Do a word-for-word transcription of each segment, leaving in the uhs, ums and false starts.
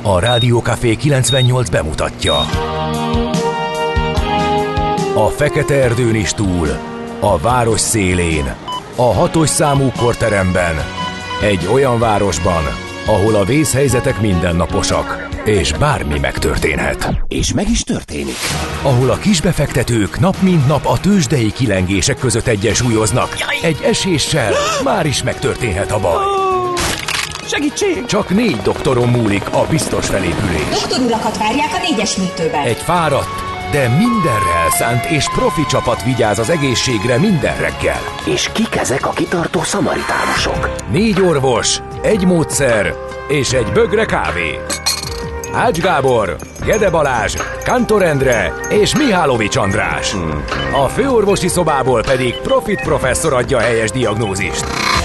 A Rádió Café kilencvennyolc bemutatja. A fekete erdőn is túl, a város szélén, a hatos számú korteremben, egy olyan városban, ahol a vészhelyzetek mindennaposak, és bármi megtörténhet. És meg is történik. Ahol a kisbefektetők nap mint nap a tőzsdei kilengések között egyensúlyoznak. Egy eséssel már is megtörténhet a baj. Segítség! Csak négy doktoron múlik a biztos felépülés. Doktor urakat várják a négyes műtőben. Egy fáradt, de mindenre elszánt és profi csapat vigyáz az egészségre minden reggel. És kik ezek a kitartó szamaritánusok? Négy orvos, egy módszer és egy bögre kávé. Ács Gábor, Gede Balázs, Kántor Endre és Mihálovics András. Hmm. A főorvosi szobából pedig Profit professzor adja a helyes diagnózist.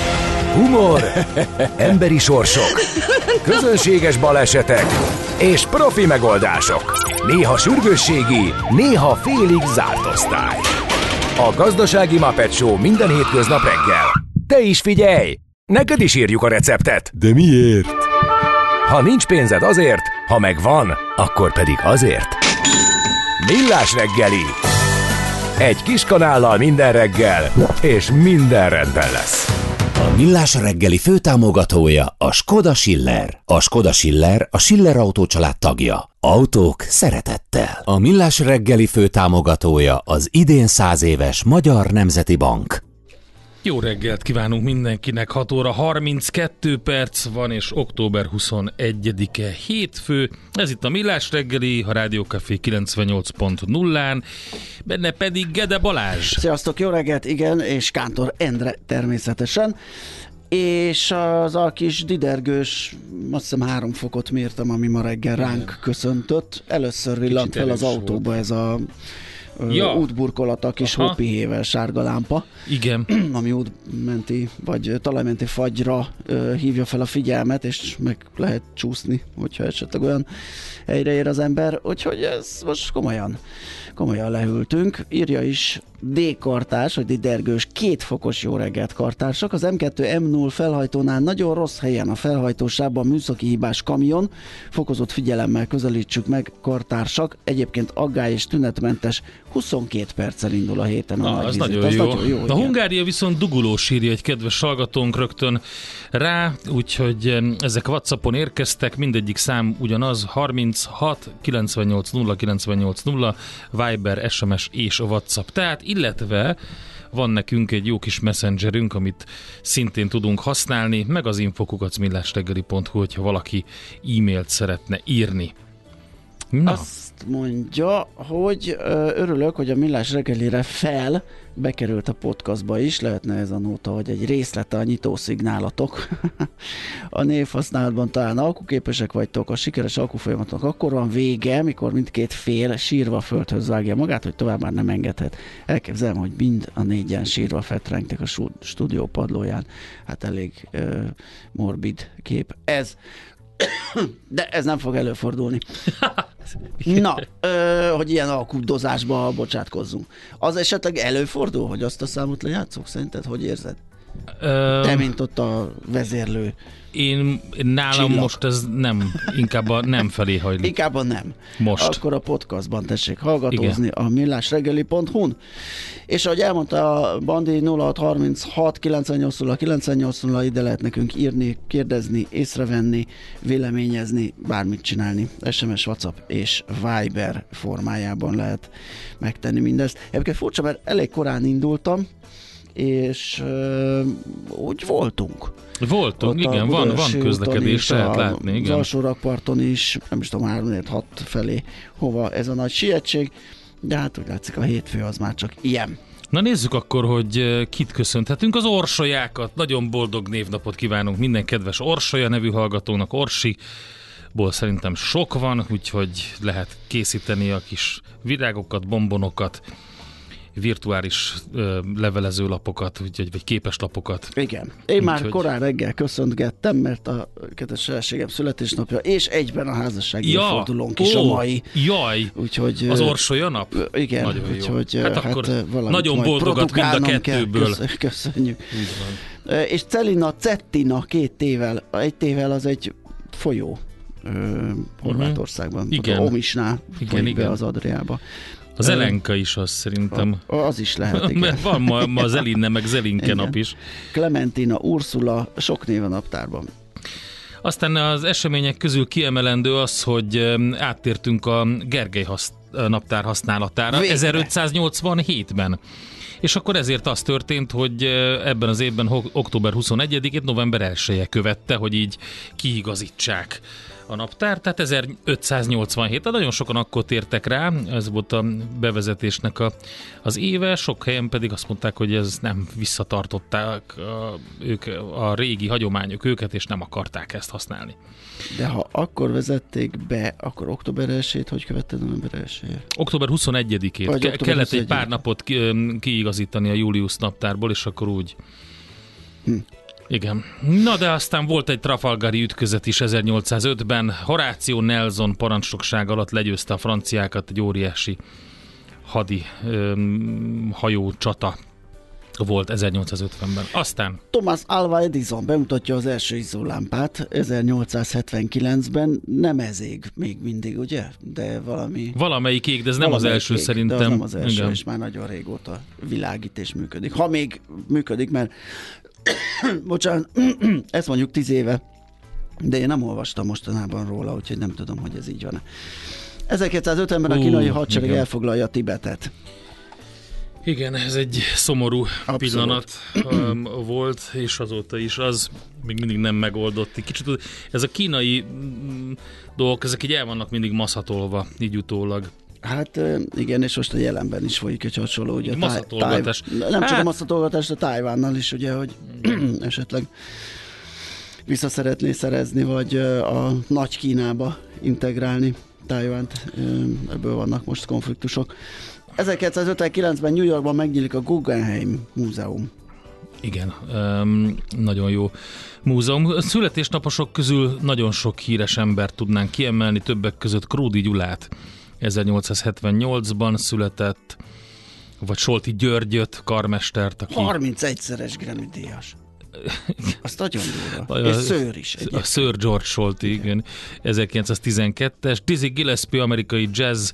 Humor, emberi sorsok, közönséges balesetek és profi megoldások. Néha sürgősségi, néha félig zárt osztály. A Gazdasági Muppet Show minden hétköznap reggel. Te is figyelj! Neked is írjuk a receptet. De miért? Ha nincs pénzed azért, ha megvan, akkor pedig azért. Millás reggeli. Egy kis kanállal minden reggel, és minden rendben lesz. A Millás reggeli főtámogatója a Skoda Schiller. A Skoda Schiller a Schiller Autó család tagja. Autók szeretettel. A Millás reggeli főtámogatója az idén száz éves Magyar Nemzeti Bank. Jó reggelt kívánunk mindenkinek, hat óra harminckettő perc van, és október huszonegyedike hétfő. Ez itt a Millás reggeli, a Rádió Café kilencvennyolc pont nullán, benne pedig Gede Balázs. Sziasztok, jó reggelt, igen, és Kántor Endre természetesen. És az a kis didergős, azt hiszem három fokot mértem, ami ma reggel ránk köszöntött. Először villant fel az autóba volt. Ez a ja. útburkolat, a kis hópihével sárga lámpa. Igen. Ami útmenti, vagy talajmenti fagyra ö, hívja fel a figyelmet, és meg lehet csúszni, hogyha esetleg olyan helyre ér az ember. Úgyhogy ez most komolyan, komolyan lehűltünk. Írja is D-kartárs, vagy D-dergős, két fokos jó reggelt kartársak. Az em kettő em nulla felhajtónál nagyon rossz helyen a felhajtósában műszaki hibás kamion. Fokozott figyelemmel közelítsük meg, kartársak. Egyébként aggály és tünetmentes, huszonkét perccel indul a héten a Na, nagy az vizit. nagyon Az jó. nagyon jó. A Hungária viszont dugulós, írja egy kedves hallgatónk rögtön rá, úgyhogy ezek WhatsAppon érkeztek, mindegyik szám ugyanaz, harminchat kilencvennyolc nulla kilencvennyolc nulla, Viber, es em es és a WhatsApp. Tehát illetve van nekünk egy jó kis messengerünk, amit szintén tudunk használni, meg az infokukac millásreggeli pont hu, hogyha valaki e-mailt szeretne írni. Na. Azt mondja, hogy ö, örülök, hogy a Millás reggelire fel bekerült a podcastba is, lehetne ez a nóta, hogy egy részlete a nyitószignálatok. A névhasználatban talán alkuképesek vagytok, a sikeres alkufolyamatnak akkor van vége, mikor mindkét fél sírva a földhöz vágja magát, hogy tovább már nem engedhet. Elképzelem, hogy mind a négyen sírva fetrengtek a stúdió padlóján. Hát elég ö, morbid kép ez. De ez nem fog előfordulni. Na, ö, hogy ilyen alkudozásba bocsátkozzunk. Az esetleg előfordul, hogy azt a számot lejátszok? Szerinted hogy érzed? Ö... Te, mint ott a vezérlő. Én, nálam csillag. Most ez nem, inkább a nem felé hajlik. Inkább a nem. Most. Akkor a podcastban tessék hallgatózni. Igen. A millásreggeli pont hu-n. És ahogy elmondta a Bandi, nulla hat harminchat kilencvennyolc nulla kilencvennyolc nulla, ide lehet nekünk írni, kérdezni, észrevenni, véleményezni, bármit csinálni. es em es, WhatsApp és Viber formájában lehet megtenni mindezt. Egyébként furcsa, mert elég korán indultam, és uh, úgy voltunk. Voltunk, ott igen, van, van közlekedés, lehet látni. Igen. Az alsó rakparton is, nem is tudom, három hat felé hova ez a nagy sietség, de hát úgy látszik, a hétfő az már csak ilyen. Na nézzük akkor, hogy kit köszönhetünk. Az Orsolyákat, nagyon boldog névnapot kívánunk minden kedves Orsolya nevű hallgatónak. Orsiból szerintem sok van, úgyhogy lehet készíteni a kis virágokat, bombonokat, virtuális ö, levelezőlapokat, vagy, vagy képeslapokat. Igen. Én úgy, már hogy... korán reggel köszöntgettem, mert a kedves feleségem születésnapja, és egyben a házassági ja, évfordulónk ó, is a mai. Jaj, úgyhogy, az Orsolya nap? Igen, nagyon úgyhogy jó. Hát, hát akkor nagyon boldogat mind a kettőből. Kell. Köszönjük. Úgy van. És Celina Cettina két tével, egy tével az egy folyó. Horvátországban. Igen. A Omisnál igen, igen. be az Adriába. Az Elenka is az szerintem. A, az is lehet, igen. Mert van ma, ma Zelinne, meg Zelinke igen. nap is. Clementina, Ursula, sok név a naptárban. Aztán az események közül kiemelendő az, hogy áttértünk a Gergely hasz, naptár használatára végre. ezerötszáznyolcvanhétben. És akkor ezért az történt, hogy ebben az évben október huszonegyedikét november elseje követte, hogy így kiigazítsák a naptár, tehát ezerötszáznyolcvanhét, de nagyon sokan akkor tértek rá, ez volt a bevezetésnek a, az éve, sok helyen pedig azt mondták, hogy ez nem visszatartották a, ők, a régi hagyományok őket, és nem akarták ezt használni. De ha akkor vezették be, akkor október elsejét, hogy követte november elsejét? október huszonegyedikét. Ke- október kellett huszonegyedikét. Egy pár napot ki, kiigazítani a Julius naptárból, és akkor úgy... Hm. Igen. Na de aztán volt egy trafalgari ütközet is ezernyolcszázötben. Horatio Nelson parancsnokság alatt legyőzte a franciákat egy óriási hadi öm, hajó csata volt ezernyolcszázötvenben. Aztán... Thomas Alva Edison bemutatja az első izzólámpát ezernyolcszázhetvenkilencben. Nem ez ég még mindig, ugye? De valami... Valamelyik ég, de ez nem az első ég, szerintem. De az nem az első, igen. És már nagyon régóta világít és működik. Ha még működik, mert bocsánat, ezt mondjuk tíz éve, de én nem olvastam mostanában róla, úgyhogy nem tudom, hogy ez így van. ezerkétszázötvenben a kínai hadsereg igen. elfoglalja Tibetet. Igen, ez egy szomorú Abszolút. pillanat um, volt, és azóta is az még mindig nem megoldott. Kicsit ez a kínai mm, dolgok, ezek így el vannak mindig maszatolva, így utólag. Hát igen, és most a jelenben is folyik egy hasonló, ugye maszatolgatás. Táj, nem csak hát... a maszatolgatás, a Tájvánnal is, ugye, hogy esetleg vissza szeretné szerezni, vagy a nagy Kínába integrálni Tájvánt. Ebből vannak most konfliktusok. ezerkilencszázötvenkilencben New Yorkban megnyílik a Guggenheim Múzeum. Igen, um, nagyon jó múzeum. A születésnaposok közül nagyon sok híres embert tudnánk kiemelni, többek között Kródi Gyulát. ezernyolcszázhetvennyolcban született, vagy Solti Györgyöt, karmestert, aki... harmincegyszeres Grammy-díjas. Azt nagyon durva. És Sir is egyébként. A Sir George Solti, igen. ezerkilencszáztizenkettes. Dizzy Gillespie, amerikai jazz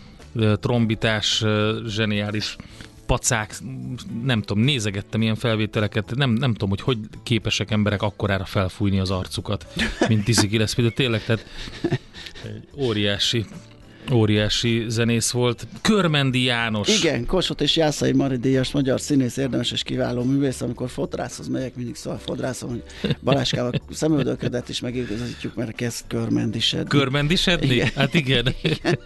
trombitás, zseniális pacák, nem tudom, nézegettem ilyen felvételeket, nem, nem tudom, hogy hogy képesek emberek akkorára felfújni az arcukat, mint Dizzy Gillespie, de tényleg, tehát egy óriási óriási zenész volt. Körmendi János. Igen, Kossuth és Jászai Mari díjas magyar színész, érdemes és kiváló művész. Amikor fodrászhoz megyek, mindig szóval fodrászom, hogy Balázskával szemöldöködet is megigazítjuk, mert kezd körmendisedni. Körmendisedni? Igen. Hát igen. igen.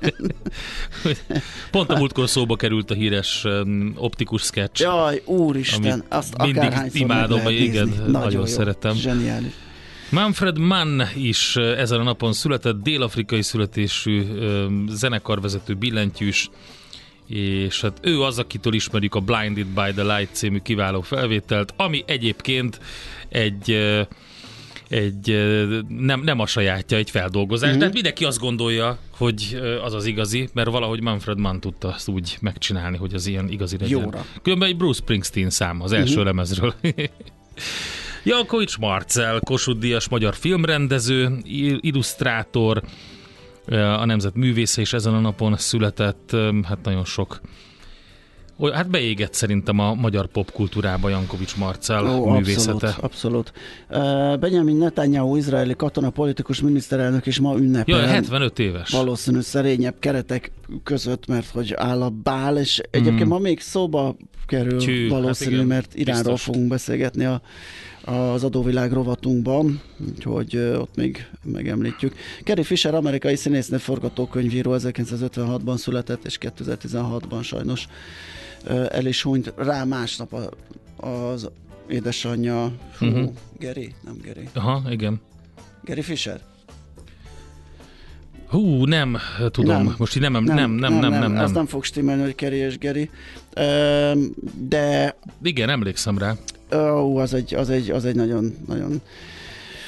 Pont a múltkor szóba került a híres um, optikus sketch. Jaj, úristen, azt akárhányszor imádom, vagy igen, nagyon, nagyon jó, szeretem. Zseniális. Manfred Mann is ezen a napon született, dél-afrikai születésű zenekarvezető, billentyűs, és hát ő az, akitől ismerjük a Blinded by the Light című kiváló felvételt, ami egyébként egy, egy nem, nem a sajátja, egy feldolgozás, mm-hmm. de mindenki azt gondolja, hogy az az igazi, mert valahogy Manfred Mann tudta azt úgy megcsinálni, hogy az ilyen igazi legyen. Jóra. Különben egy Bruce Springsteen szám az első mm-hmm. lemezről. Jankovics Marcell, Kossuth-díjas magyar filmrendező, illusztrátor, a nemzet művésze is ezen a napon született, hát nagyon sok. Hát beégett szerintem a magyar popkultúrába Jankovics Marcell Ó, művészete. Abszolút, abszolút. Benjamin Netanyahu, izraeli katona, politikus, miniszterelnök is ma ünnepel. Ja, hetvenöt éves. Valószínű szerényebb keretek között, mert hogy áll a bál, és egyébként mm. ma még szóba kerül Csű, valószínű, hát igen, mert Iránról biztos. Fogunk beszélgetni a az adóvilág rovatunkban, úgyhogy ott még megemlítjük. Carrie Fisher, amerikai színésznő, forgatókönyvíró, ezerkilencszázötvenhatban született, és kétezer-tizenhatban sajnos el is hunyt. Rá másnap az édesanyja, fú, uh-huh. Geri, nem Geri. Aha, igen. Carrie Fisher? Hú, nem tudom. Nem, Most így nem, nem, nem, nem, nem, nem, nem, nem. Azt nem fog stimmelni, hogy Carrie és Geri. De... Igen, emlékszem rá. Ó, az egy, az egy, az egy nagyon, nagyon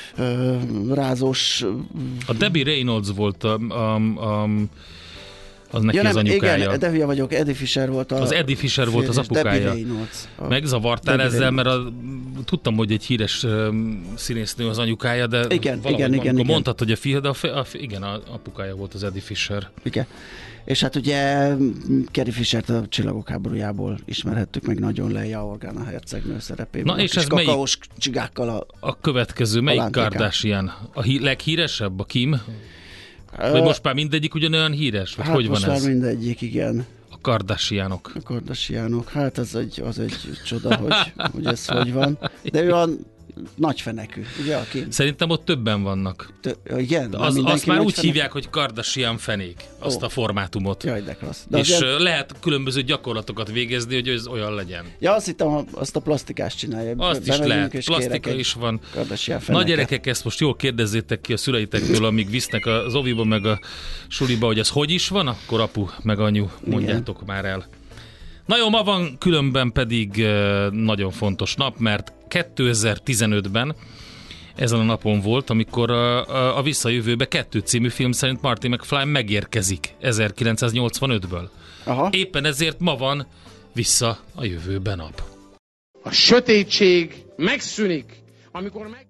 uh, rázós... A Debbie Reynolds volt a, a, a, az neki ja, az nem, anyukája. Igen, de hülye vagyok, Eddie Fisher volt a... Az Eddie Fisher volt az apukája. Megzavartál Debbie ezzel, Reynolds. Mert a, tudtam, hogy egy híres um, színésznő az anyukája, de igen, valahogy igen, igen, igen. mondtad, hogy a fia, de a, fi, a, igen, a apukája volt az Eddie Fisher. Igen. És hát ugye Carrie Fishert a Csillagok háborújából ismerhettük meg nagyon Leia Organa hercegnő szerepében. Na és ez kakaós melyik, csigákkal a a következő, melyik Kardashian? A hí, leghíresebb? A Kim? Vagy most már mindegyik ugyanolyan híres? Vagy hát hogy most van már ez? mindegyik, igen. A Kardashianok. A Kardashianok. Hát ez egy, az egy csoda, hogy, hogy ez hogy van. De ő a nagy fenekű, ugye a Kim? Szerintem ott többen vannak. T- igen. Az, azt már úgy fenekű? Hívják, hogy Kardashian fenék, azt oh. a formátumot. Jaj, de klassz. De és azért... lehet különböző gyakorlatokat végezni, hogy ez olyan legyen. Ja, azt hittem, azt a plastikást csinálja. Azt is lehet. Plastika is van. Na gyerekek, ezt most jól kérdezzétek ki a szüleitektől, amíg visznek az oviba meg a suliba, hogy ez hogy is van, akkor apu meg anyu, mondjátok igen. már el. Na jó, ma van különben pedig nagyon fontos nap, mert kétezer-tizenötben ezen a napon volt, amikor a, a, a Visszajövőbe kettő című film szerint Marty McFly megérkezik ezerkilencszáznyolcvanötből. Aha. Éppen ezért ma van Vissza a jövőbe nap. A sötétség megszűnik, amikor meg...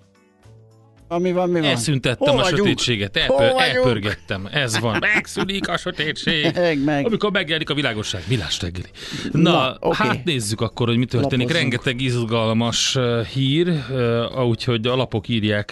Ami van, mi van? Elszüntettem a sötétséget, elpör, elpörgettem. Ez van. Megszűnik a sötétség. Meg, meg. Amikor megjelenik a világosság. Millás reggeli. Na, Na okay. hát nézzük akkor, hogy mi történik. Lapozzunk. Rengeteg izgalmas uh, hír, uh, úgyhogy a lapok írják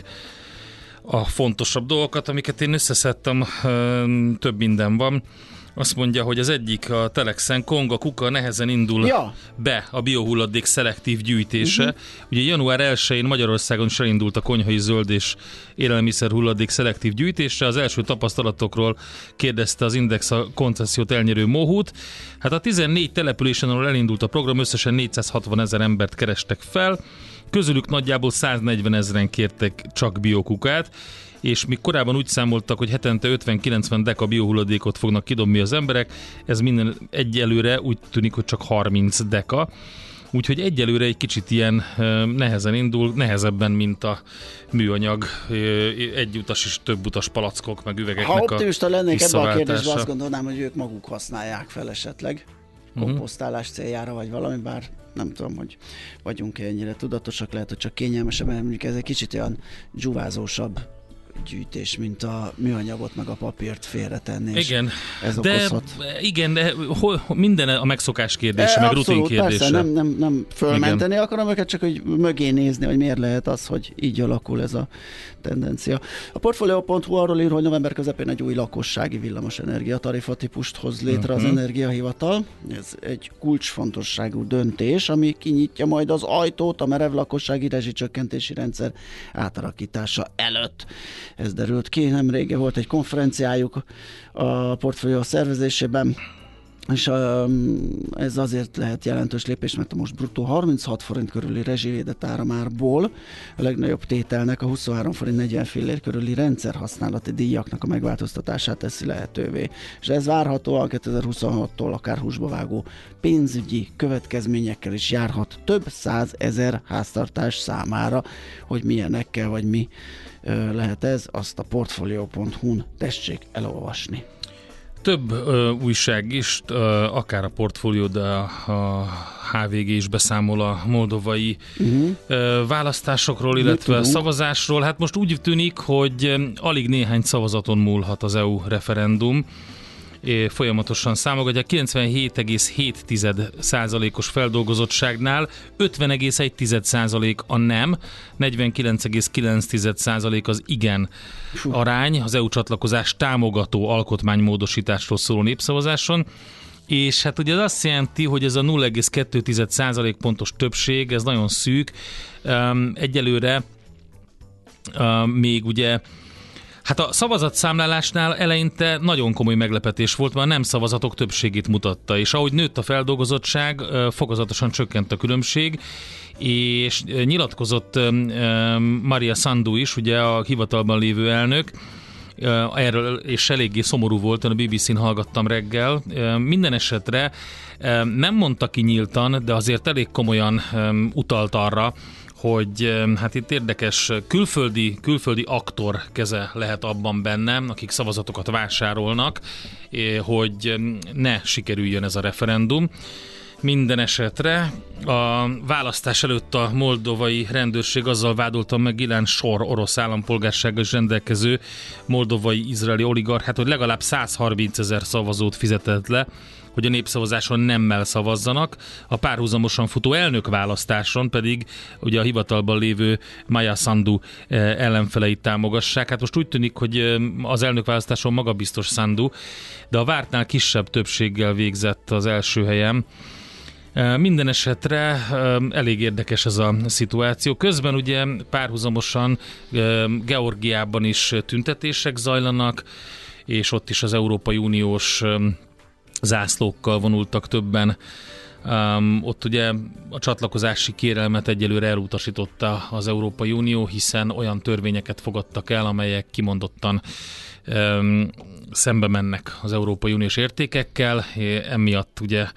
a fontosabb dolgokat, amiket én összeszedtem, uh, több minden van. Azt mondja, hogy az egyik a Telexen, Konga kuka nehezen indul ja. be a biohulladék szelektív gyűjtése. Uh-huh. Ugye január elsején Magyarországon is elindult a konyhai zöld és élelmiszer hulladék szelektív gyűjtése. Az első tapasztalatokról kérdezte az Index a koncessziót elnyerő Mohút. Hát a tizennégy településen, ahol elindult a program, összesen négyszázhatvan ezer embert kerestek fel. Közülük nagyjából száznegyven ezeren kértek csak biokukát, és még korábban úgy számoltak, hogy hetente ötven-kilencven deka biohulladékot fognak kidobni az emberek, ez minden egyelőre úgy tűnik, hogy csak harminc deka, úgyhogy egyelőre egy kicsit ilyen nehezen indul, nehezebben, mint a műanyag egyutas és többutas palackok, meg üvegeknek a Ha optimista lennék ebben a kérdésben, azt gondolnám, hogy ők maguk használják fel esetleg komposztálás céljára, vagy valami, bár nem tudom, hogy vagyunk-e ennyire tudatosak, lehet, hogy csak kényelmesebb, mert mondjuk ez egy kicsit olyan dzsuvázósabb gyűjtés, mint a műanyagot meg a papírt félretenni. Igen, ez de, okozhat. Igen, de hol, minden a megszokás kérdése, e, meg rutin kérdése. Persze, nem, nem, nem fölmenteni igen. akarom őket, csak hogy mögé nézni, hogy miért lehet az, hogy így alakul ez a tendencia. A Portfolio pont hu arról ír, hogy november közepén egy új lakossági villamos energiatarifa típust hoz létre uh-huh. az Energiahivatal. Ez egy kulcsfontosságú döntés, ami kinyitja majd az ajtót a merev lakossági rezsicsökkentési rendszer átalakítása előtt. Ez derült ki, nemrég volt egy konferenciájuk a Portfolio szervezésében, és ez azért lehet jelentős lépés, mert a most bruttó harminchat forint körüli rezsivédett áramárból a legnagyobb tételnek a huszonhárom forint negyven fillér körüli rendszerhasználati díjaknak a megváltoztatását teszi lehetővé. És ez várhatóan kétezer-huszonhattól akár húsba vágó pénzügyi következményekkel is járhat több százezer háztartás számára, hogy milyenekkel vagy mi lehet ez, azt a Portfolio pont hu-n tessék elolvasni. Több ö, újság is, ö, akár a Portfolio, de a, a há vé gé is beszámol a moldovai uh-huh. ö, választásokról, illetve szavazásról. Hát most úgy tűnik, hogy alig néhány szavazaton múlhat az é u referendum. É, folyamatosan számogatja, kilencvenhét egész hét százalékos feldolgozottságnál ötven egész egy százalék a nem, negyvenkilenc egész kilenc százalék az igen Fú. arány az é u csatlakozás támogató alkotmánymódosításról szóló népszavazáson, és hát ugye ez azt jelenti, hogy ez a nulla egész kettő százalék pontos többség, ez nagyon szűk, um, egyelőre um, még ugye hát a szavazatszámlálásnál eleinte nagyon komoly meglepetés volt, mert a nem szavazatok többségét mutatta, és ahogy nőtt a feldolgozottság, fokozatosan csökkent a különbség, és nyilatkozott Maria Sandu is, ugye a hivatalban lévő elnök, erről, és eléggé szomorú volt, a bé bé cén hallgattam reggel. Minden esetre nem mondta ki nyíltan, de azért elég komolyan utalt arra, hogy hát itt érdekes külföldi, külföldi aktor keze lehet abban benne, akik szavazatokat vásárolnak, hogy ne sikerüljön ez a referendum. Minden esetre a választás előtt a moldovai rendőrség azzal vádolta meg Ilan Sor orosz állampolgársággal is rendelkező moldovai izraeli oligarchát, hogy legalább százharmincezer szavazót fizetett le, hogy a népszavazáson nemmel szavazzanak, a párhuzamosan futó elnökválasztáson pedig ugye a hivatalban lévő Maia Sandu ellenfeleit támogassák. Hát most úgy tűnik, hogy az elnökválasztáson magabiztos Sandu, de a vártnál kisebb többséggel végzett az első helyen. Minden esetre elég érdekes ez a szituáció. Közben ugye párhuzamosan Georgiában is tüntetések zajlanak, és ott is az Európai Uniós zászlókkal vonultak többen. Um, ott ugye a csatlakozási kérelmet egyelőre elutasította az Európai Unió, hiszen olyan törvényeket fogadtak el, amelyek kimondottan um, szembe mennek az Európai Uniós értékekkel, emiatt ugye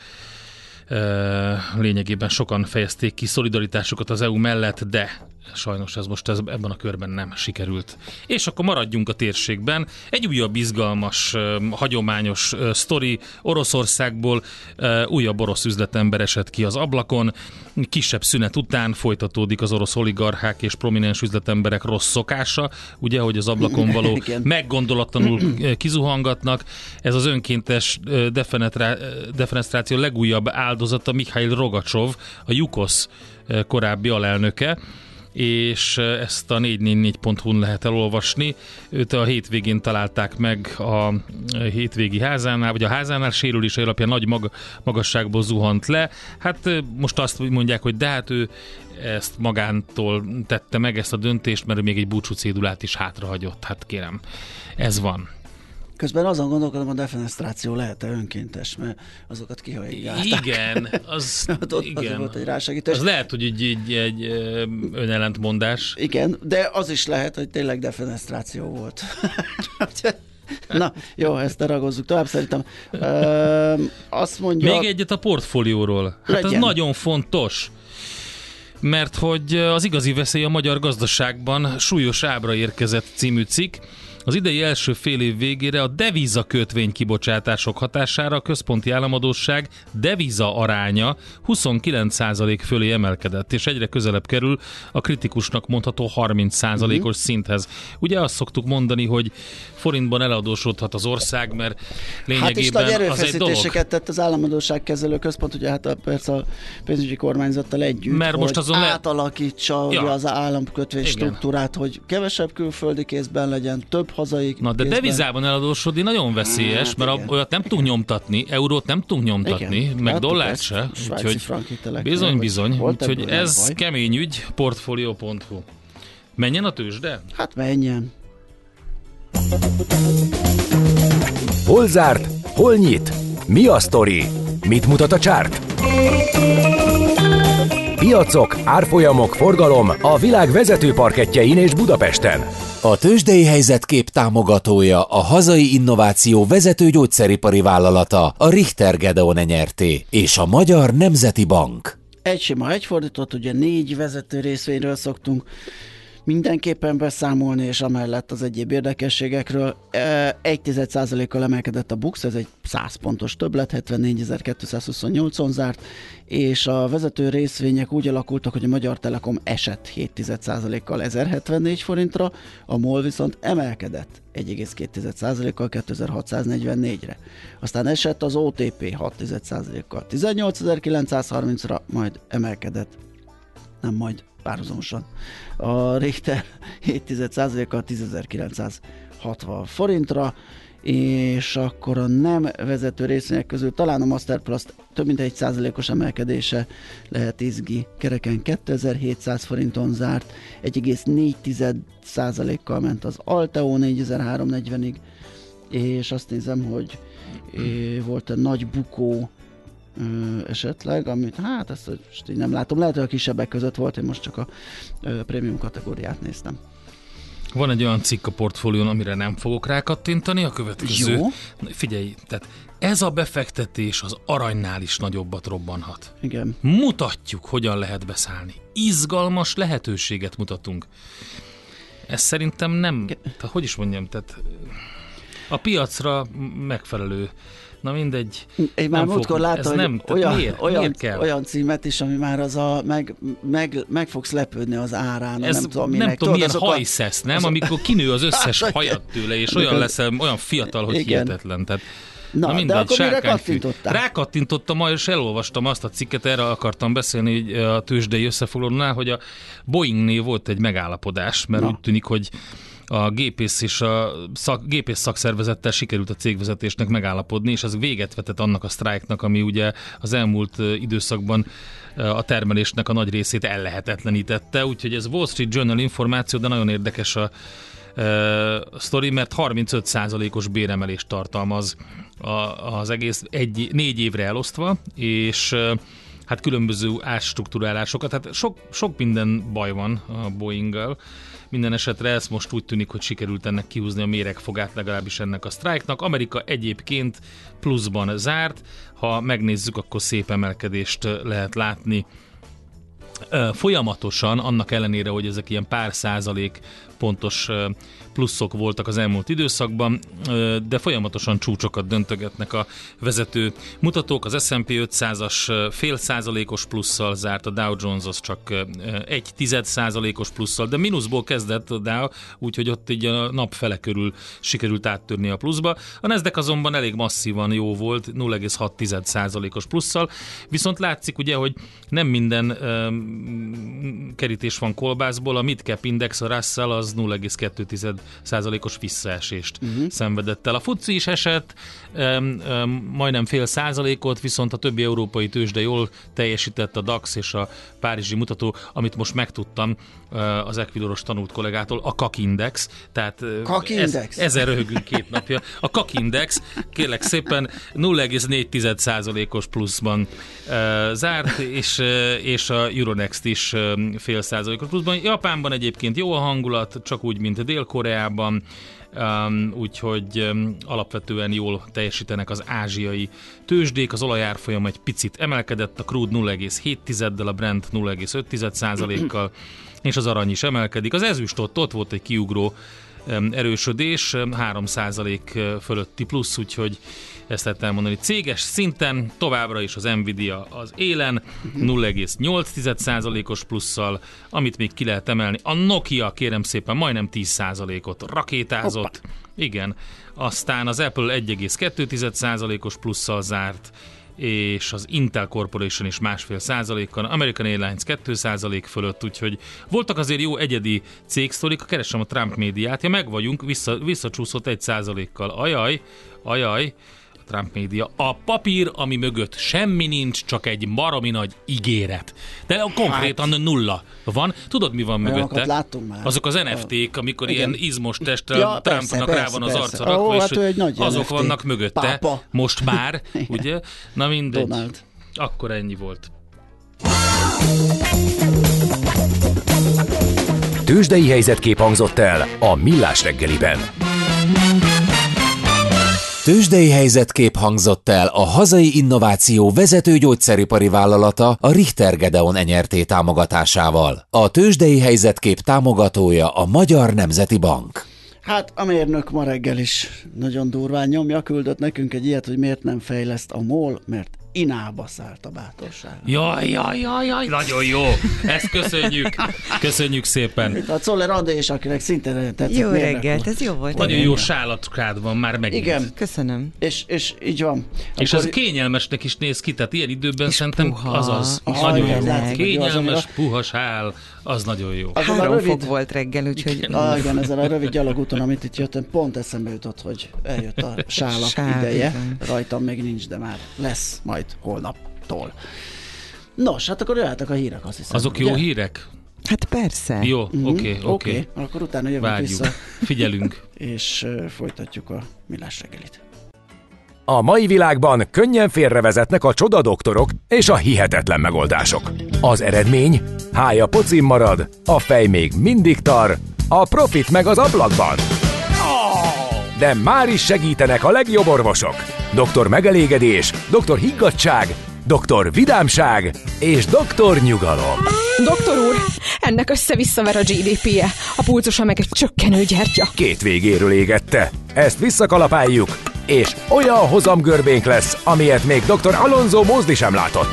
lényegében sokan fejezték ki szolidaritásukat az é u mellett, de sajnos ez most ez, ebben a körben nem sikerült. És akkor maradjunk a térségben. Egy újabb izgalmas, hagyományos sztori Oroszországból. Újabb orosz üzletember esett ki az ablakon. Kisebb szünet után folytatódik az orosz oligarchák és prominens üzletemberek rossz szokása, ugye, hogy az ablakon való meggondolatlanul kizuhangatnak. Ez az önkéntes defenestráció legújabb áldozata Mikhail Rogacsov, a Jukosz korábbi alelnöke, és ezt a négy négy négy pont hu-n lehet elolvasni. Őt a hétvégén találták meg a hétvégi házánál, vagy a házánál sérülése alapján nagy mag- magasságból zuhant le. Hát most azt mondják, hogy de hát ő ezt magántól tette meg, ezt a döntést, mert még egy búcsú cédulát is hátrahagyott. Hát kérem, ez van. Közben azon gondolkodom, a defenestráció lehet-e önkéntes, mert azokat kihajigálták. Igen, az, ott igen. volt egy rásegítés. Az lehet, hogy egy, egy, egy önellentmondás. Igen, de az is lehet, hogy tényleg defenestráció volt. Na, jó, ezt ragozzuk tovább, szerintem. Ö, azt mondja... Még egyet a portfólióról. Hát legyen. Ez nagyon fontos. Mert hogy az igazi veszély a magyar gazdaságban súlyos ábra érkezett című cikk. Az idei első fél év végére a devíza kötvény kibocsátások hatására a központi államadósság devíza aránya huszonkilenc százalék fölé emelkedett, és egyre közelebb kerül a kritikusnak mondható harminc százalékos uh-huh. szinthez. Ugye azt szoktuk mondani, hogy forintban eladósodhat az ország, mert lényegében hát az egy dolog. erőfeszítéseket tett az államadósságkezelő központ, ugye hát a, persze a pénzügyi kormányzattal együtt, mert most azon átalakítsa le... ja. az államkötvény igen. struktúrát, hogy kevesebb külföldi kézben legyen, több hazai Na, de kézben. devizában eladósodni nagyon veszélyes, hát, mert igen. olyat nem tudunk nyomtatni, eurót nem tudunk nyomtatni, igen. meg hát, dollárt se. Úgyhogy bizony, bizony. Úgyhogy ez baj. Kemény ügy, portfolio pont hu. Menjen a tőzsde? Hát menjen. Hol zárt? Hol nyit? Mi a sztori? Mit mutat a csárt? Piacok, árfolyamok, forgalom a világ vezető parkettjein és Budapesten. A tőzsdei helyzetkép támogatója a hazai innováció vezető gyógyszeripari vállalata, a Richter Gedeon Nyrt. és a Magyar Nemzeti Bank. Egy sima, egy fordított, ugye négy vezető részvényről szoktunk mindenképpen beszámolni, és amellett az egyéb érdekességekről. Egy tized százalékkal emelkedett a BUX, ez egy száz pontos többlet, hetvennégyezer-kétszázhuszonnyolcon zárt, és a vezető részvények úgy alakultak, hogy a Magyar Telekom esett hét tized százalékkal ezerhetvennégy forintra, a MOL viszont emelkedett egy egész két tized százalékkal kétezer-hatszáznegyvennégyre. Aztán esett az o té pé hat tized százalékkal tizennyolcezer-kilencszázharmincra, majd emelkedett, nem majd, párhuzamosan. A Richter hét tized százalékkal tízezer-kilencszázhatvan forintra, és akkor a nem vezető részvények közül talán a Masterplast több mint egy százalékos emelkedése lehet izgi. Kereken kétezer-hétszáz forinton zárt, egy egész négy tized százalékkal ment az Alteo négyezer-háromszáznegyvenig, és azt nézem, hogy volt egy nagy bukó Ö, esetleg, amit hát ezt most így nem látom, lehet, hogy a kisebbek között volt, én most csak a ö, prémium kategóriát néztem. Van egy olyan cikk a portfólión, amire nem fogok rákattintani, a következő. Jó. Figyelj, tehát ez a befektetés az aranynál is nagyobbat robbanhat. Igen. Mutatjuk, hogyan lehet beszállni. Izgalmas lehetőséget mutatunk. Ez szerintem nem, tehát hogy is mondjam, tehát a piacra megfelelő. Na mindegy. Én már múltkor láttam, nem, hogy olyan, miért, olyan, miért kell? olyan címet is, ami már az a, meg, meg, meg fogsz lepődni az árán. Ez nem tudom, nem minek. tudom, milyen Tudod, hajszesz, nem? Amikor kinő az összes hajat tőle, és olyan leszel, olyan fiatal, hogy igen. hihetetlen. Tehát, na, na mindegy, de akkor mire sárkányfű. kattintottál? Rákattintottam ma, és elolvastam azt a cikket, erre akartam beszélni hogy a tőzsdei összefoglalónál, hogy a Boeingnél volt egy megállapodás, mert na. úgy tűnik, hogy a gépész és a szak, gépész szakszervezettel sikerült a cégvezetésnek megállapodni, és az véget vetett annak a sztrájknak, ami ugye az elmúlt időszakban a termelésnek a nagy részét ellehetetlenítette, úgyhogy ez Wall Street Journal információ, de nagyon érdekes a, a sztori, mert harmincöt százalékos béremelést tartalmaz a, az egész egy, négy évre elosztva, és hát különböző átstruktúrálásokat, hát sok, sok minden baj van a Boeing-gal. Minden esetre ez most úgy tűnik, hogy sikerült ennek kihúzni a méregfogát, legalábbis ennek a sztrájknak. Amerika egyébként pluszban zárt, ha megnézzük, akkor szép emelkedést lehet látni. Folyamatosan, annak ellenére, hogy ezek ilyen pár százalék pontos pluszok voltak az elmúlt időszakban, de folyamatosan csúcsokat döntögetnek a vezető mutatók. Az es and pé ötszázas fél százalékos plusszal zárt, a Dow Jones az csak egy tized százalékos plusszal, de mínuszból kezdett a Dow, úgyhogy ott így a nap fele körül sikerült áttörni a pluszba. A Nasdaq azonban elég masszívan jó volt, nulla egész hat tized százalékos plusszal, viszont látszik ugye, hogy nem minden um, kerítés van kolbászból, a Midcap Index, a Russell az nulla egész kettő tized százalékos visszaesést uh-huh. szenvedett el. A fuci is esett um, um, majdnem fél százalékot, viszont a többi európai tőzsde jól teljesített, a DAX és a párizsi mutató, amit most megtudtam uh, az Equidoros tanult kollégától, a kak Index, tehát kak Index. Ez, ezen röhögünk két napja. A kak Index, kérlek szépen, nulla egész négy tized százalékos pluszban uh, zárt, és, uh, és a Euronext is uh, fél százalékos pluszban. Japánban egyébként jó a hangulat, csak úgy, mint Dél-Koreában, um, úgyhogy um, alapvetően jól teljesítenek az ázsiai tőzsdék, az olajárfolyam egy picit emelkedett, a crude nulla egész hét tizeddel, a Brent nulla egész öt tized százalékkal, és az arany is emelkedik. Az ezüst ott, ott volt egy kiugró um, erősödés, három százalék fölötti plusz, úgyhogy ezt lehet elmondani. Céges szinten továbbra is az Nvidia az élen, nulla egész nyolc tized százalékos plusszal, amit még ki lehet emelni. A Nokia, kérem szépen, majdnem tíz százalékot rakétázott. Hoppa. Igen. Aztán az Apple egy egész kettő tized százalékos plusszal zárt, és az Intel Corporation is másfél százalékkal, American Airlines két százalék fölött, úgyhogy voltak azért jó egyedi cégsztorik, keresem a Trump médiát, ja meg vagyunk, vissza, visszacsúszott egy százalékkal. Ajaj, ajaj, Trump média. A papír, ami mögött semmi nincs, csak egy baromi nagy ígéret. De konkrétan hát, nulla van. Tudod, mi van mögötte? Láttunk már. Azok az en ef té-k, amikor igen. ilyen izmos testre ja, Trumpnak rá van az arca rakva, oh, és hát azok en ef té. Vannak mögötte. Pápa. Most már, ugye? Na mindegy. Donald. Akkor ennyi volt. Tőzsdei helyzetkép hangzott el a Millás reggeliben. Tőzsdei helyzetkép hangzott el a hazai innováció vezető gyógyszeripari vállalata, a Richter Gedeon Enyerté támogatásával. A tőzsdei helyzetkép támogatója a Magyar Nemzeti Bank. Hát a mérnök ma reggel is nagyon durván nyomja, küldött nekünk egy ilyet, hogy miért nem fejleszt a MOL, mert Inába szállt a bátorság. Jaj, jaj, jaj, jaj, nagyon jó. Ezt köszönjük. Köszönjük szépen. Itt a Czoller Andrés, akinek szintén tetszett. Jó reggelt, ez jó volt. Nagyon jó sálatkád van már megint. Igen. Köszönöm. És, és így van. És Akkor... ez kényelmesnek is néz ki, tehát ilyen időben és szerintem puha. azaz. Ah, nagyon igen, jó. látszik, Kényelmes, jó, puha sál, az nagyon jó. Az Három rövid... fok volt reggel, úgyhogy... Igen. Ah, igen, ezzel a rövid gyalogúton, amit itt jöttem, pont eszembe jutott, hogy eljött a sálak Sál, ideje. igen. Rajtam még nincs, de már lesz majd holnaptól. Nos, hát akkor jöhetek a hírek, azt hiszem. Azok ugye? jó hírek? Hát persze. Jó, oké, Mhm, oké. Oké, akkor utána jövünk Várjuk. vissza. Figyelünk. És uh, folytatjuk a Millás reggelit. A mai világban könnyen félrevezetnek a csodadoktorok és a hihetetlen megoldások. Az eredmény? Hája pocim marad, a fej még mindig tar, a profit meg az ablakban. De már is segítenek a legjobb orvosok. doktor Megelégedés, doktor Higgadtság, doktor Vidámság és doktor Nyugalom. Doktor úr, ennek össze-visszaver a gé dé pé-je, a pulzusa meg egy csökkenő gyertya. Két végéről égette. Ezt visszakalapáljuk, és olyan hozamgörbénk lesz, amilyet még doktor Alonso Mózdi sem látott.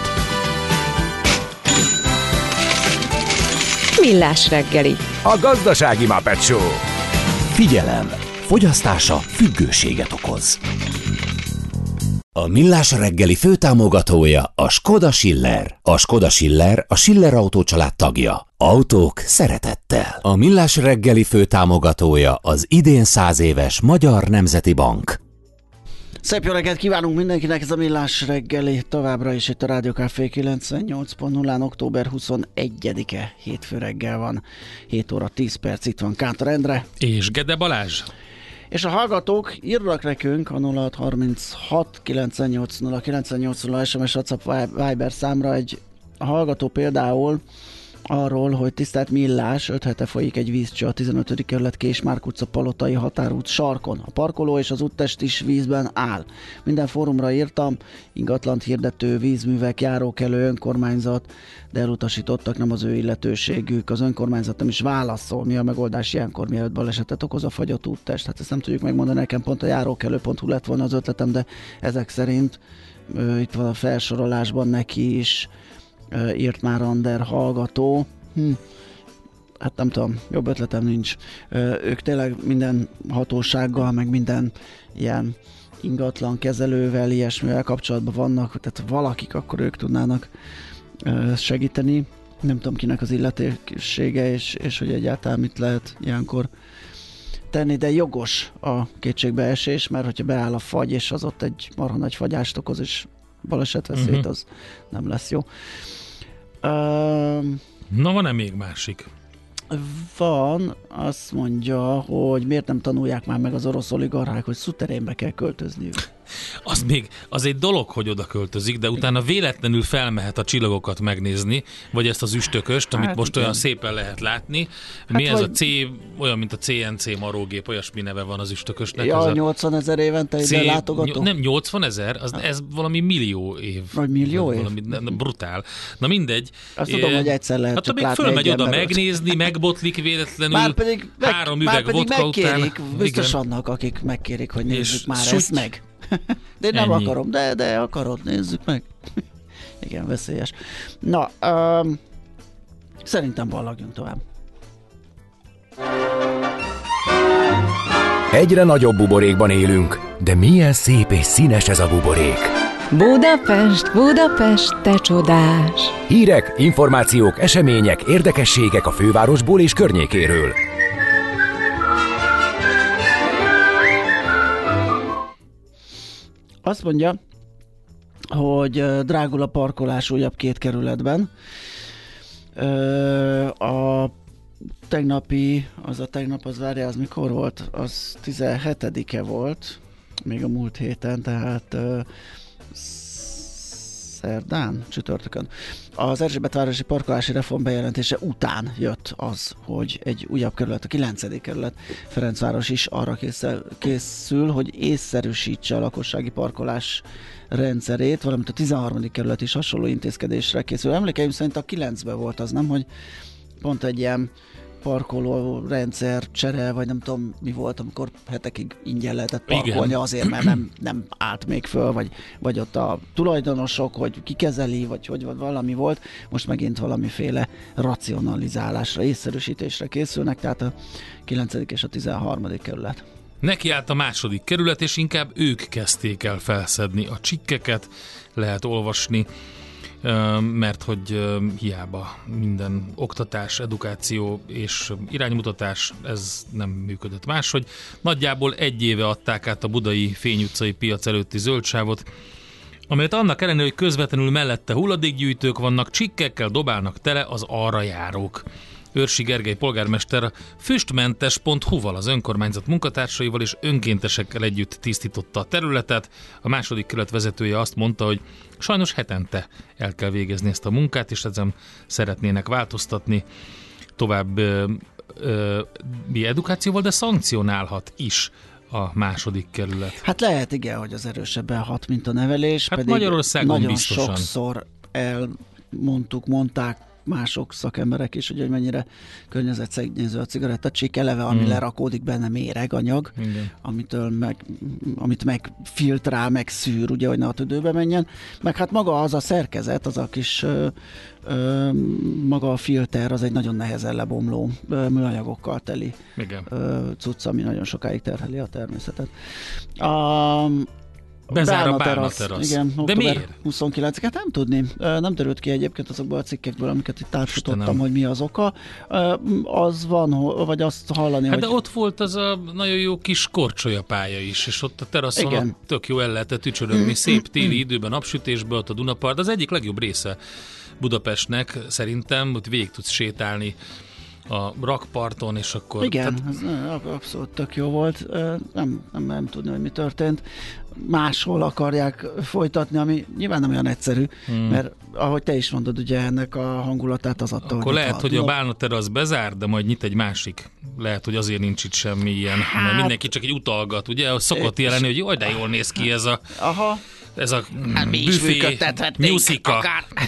Millás reggeli. A gazdasági Muppet Show. Figyelem! Fogyasztása függőséget okoz. A Millás reggeli főtámogatója a Skoda Schiller. A Skoda Schiller a Schiller Autó család tagja. Autók szeretettel. A Millás reggeli főtámogatója az idén száz éves Magyar Nemzeti Bank. Szép jó reggelt kívánunk mindenkinek, ez a Millás reggeli továbbra is itt a Rádió Café kilencvennyolc pont nullán, október huszonegyedike, hétfő reggel van, hét óra tíz perc, itt van Kántor Endre. És Gede Balázs. És a hallgatók írnak nekünk a nulla hat harminchat kilencvennyolc nulla kilencvennyolc nulla es em es WhatsApp Viber számra egy hallgató például arról, hogy tisztelt Millás, öt hete folyik egy vízcső a tizenötödik kerület Késmárk utca Palotai határút sarkon. A parkoló és az úttest is vízben áll. Minden fórumra írtam, ingatlant hirdető, vízművek, járókelő, önkormányzat, de elutasítottak, nem az ő illetőségük. Az önkormányzat nem is válaszol, mi a megoldás ilyenkor, mielőtt balesetet okoz a fagyott úttest. Hát ezt nem tudjuk megmondani, nekem pont a járókelő pont hu lett volna az ötletem, de ezek szerint ö, itt van a felsorolásban neki is Uh, írt már Ander hallgató. Hm. Hát nem tudom, jobb ötletem nincs. Uh, ők tényleg minden hatósággal, meg minden ilyen ingatlan kezelővel, ilyesmivel kapcsolatban vannak, tehát valakik, akkor ők tudnának uh, segíteni. Nem tudom, kinek az illetékessége, és, és hogy egyáltalán mit lehet ilyenkor tenni, de jogos a kétségbeesés, mert hogyha beáll a fagy, és az ott egy marha nagy fagyást okoz, és balesetveszélyt, uh-huh. az nem lesz jó. Um, Na, van-e még másik? Van, azt mondja, hogy miért nem tanulják már meg az orosz oligarchák, hogy szuterénbe kell költözniük. Az még, az egy dolog, hogy oda költözik, de utána véletlenül felmehet a csillagokat megnézni, vagy ezt az üstököst, amit hát most igen. olyan szépen lehet látni. Mi hát ez vagy... a C, olyan, mint a cé en cé marógép, olyasmi neve van az üstökösnek. Ja, a nyolcvanezer évente ide látogató? Nem, nyolcvanezer, az, ez valami millió év. Vagy millió év? Valami, ne, brutál. Na mindegy. Azt tudom, hogy egyszer lehet hát, csak még látni fölmegy oda embert. Megnnézni, megbotlik véletlenül, már pedig meg, három üveg már pedig vodka megkérik, után. biztos annak, akik megkérik, hogy nézzük már süty. ezt meg. De én nem Ennyi. akarom, de, de akarod, nézzük meg. Igen, veszélyes. Na, um, szerintem ballagjunk tovább. Egyre nagyobb buborékban élünk, de milyen szép és színes ez a buborék. Budapest, Budapest, te csodás! Hírek, információk, események, érdekességek a fővárosból és környékéről. Azt mondja, hogy drágul a parkolás újabb két kerületben. A tegnapi, az a tegnap, az várja, az mikor volt? Az tizenhetedike volt, még a múlt héten, tehát szerdán, csütörtökön. Az Erzsébetvárosi parkolási reform bejelentése után jött az, hogy egy újabb kerület, a kilencedik kerület, Ferencváros is arra készül, készül, hogy észszerűsítse a lakossági parkolás rendszerét, valamint a tizenharmadik kerület is hasonló intézkedésre készül. Emlékeim szerint a kilencben volt az, nem, hogy pont egy ilyen parkoló rendszer csere, vagy nem tudom mi volt, amikor hetekig ingyen lehetett parkolni. Igen. Azért, mert nem, nem állt még föl, vagy, vagy ott a tulajdonosok, hogy ki kezeli, vagy hogy valami volt. Most megint valamiféle racionalizálásra, észszerűsítésre készülnek, tehát a kilencedik és a tizenharmadik kerület. Neki állt a második kerület, és inkább ők kezdték el felszedni a csikkeket, lehet olvasni, mert hogy hiába minden oktatás, edukáció és iránymutatás, ez nem működött máshogy. Nagyjából egy éve adták át a budai Fény utcai piac előtti zöldsávot, amelyet annak ellenére, hogy közvetlenül mellette hulladékgyűjtők vannak, csikkekkel dobálnak tele az arra járók. Őrsi Gergely polgármester a füstmentes pont hu-val, az önkormányzat munkatársaival és önkéntesekkel együtt tisztította a területet. A második kerület vezetője azt mondta, hogy sajnos hetente el kell végezni ezt a munkát, és ezen szeretnének változtatni. Tovább ö, mi edukációval, de szankcionálhat is a második kerület. Hát lehet, igen, hogy az erősebben hat, mint a nevelés. Hát pedig Magyarországon nagyon biztosan. sokszor elmondtuk, mondták mások szakemberek is, hogy mennyire környezetszennyező a cigarettacsik, eleve, ami hmm. lerakódik benne méreganyag, igen. amitől meg, amit megfiltrál, megszűr, ugye, hogy ne a tüdőbe menjen. Meg hát maga az a szerkezet, az a kis ö, ö, maga a filter, az egy nagyon nehezen lebomló ö, műanyagokkal teli ö, cucc, ami nagyon sokáig terheli a természetet. A Bezár a Bálna terasz. Igen, de miért? huszonkilencediket nem tudni. Nem derült ki egyébként azokból a cikkekből, amiket itt átfutottam, hogy mi az oka. Az van, vagy azt hallani, hát hogy... de ott volt az a nagyon jó kis korcsolyapálya is, és ott a teraszon ott tök jó el lehetett ücsörögni, szép téli időben, napsütésből, ott a Dunapart. Az egyik legjobb része Budapestnek szerintem, hogy végig tudsz sétálni a rakparton, és akkor... Igen, tehát... ez abszolút tök jó volt. Nem, nem, nem tudni, hogy mi történt. Máshol akarják folytatni, ami nyilván nem olyan egyszerű, hmm. mert ahogy te is mondod, ugye ennek a hangulatát az adta, akkor hogy lehet, hogy a Bálna terasz bezár, de majd nyit egy másik. Lehet, hogy azért nincs itt semmi ilyen, hát... mert mindenki csak egy utalgat, ugye? Szokott jelenni, hogy jaj, de jól néz ki ez a, Aha. ez a hát büfé, nyuszika.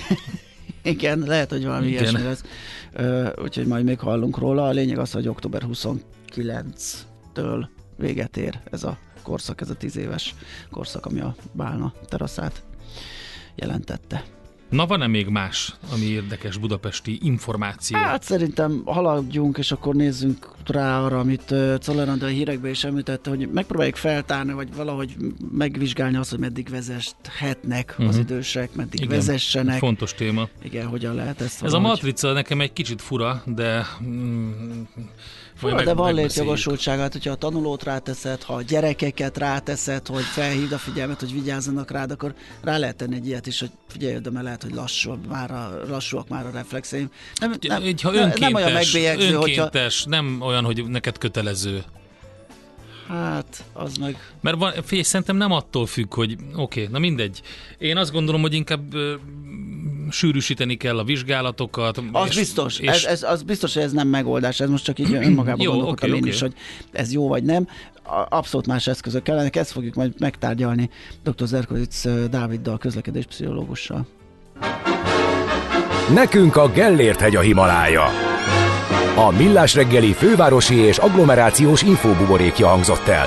Igen, lehet, hogy valami Igen. ilyesmi lesz. Uh, úgyhogy majd még hallunk róla. A lényeg az, hogy október huszonkilencedikétől véget ér ez a korszak, ez a tíz éves korszak, ami a Bálna teraszát jelentette. Na, van-e még más, ami érdekes budapesti információ? Hát szerintem haladjunk, és akkor nézzünk rá arra, amit Czoller András a hírekben is említette, hogy megpróbáljuk feltárni, vagy valahogy megvizsgálni azt, hogy meddig vezeshetnek uh-huh. az idősek, meddig Igen, vezessenek. Fontos téma. Igen, hogyan lehet ezt Ez valahogy... a matrica nekem egy kicsit fura, de... Mm, fura, de van létjogosultságát, hogyha a tanulót ráteszed, ha a gyerekeket ráteszed, hogy felhívd a figyelmet, hogy vigyázzanak rád, akkor rá lehet tenni egy ilyet is, hogy figyelj, de mert lehet, hogy lassú, már a, lassúak már a reflexeim. Nem, nem, Így, ha önkéntes, nem olyan megbélyegző, önkéntes hogyha... nem olyan, hogy neked kötelező. Hát, az meg... Mert van, figyelj, szerintem nem attól függ, hogy oké, okay, na mindegy. Én azt gondolom, hogy inkább ö, sűrűsíteni kell a vizsgálatokat. Az és, biztos, és... Ez, ez, az biztos, hogy ez nem megoldás, ez most csak így önmagában jó, gondolkodtam okay, én okay. is, hogy ez jó vagy nem. Abszolút más eszközök kellenek, ezt fogjuk majd megtárgyalni doktor Zerkovicz Dáviddal, közlekedéspszichológussal. Nekünk a Gellért-hegy a Himalája. A Millás reggeli fővárosi és agglomerációs infóbuborékja hangzott el.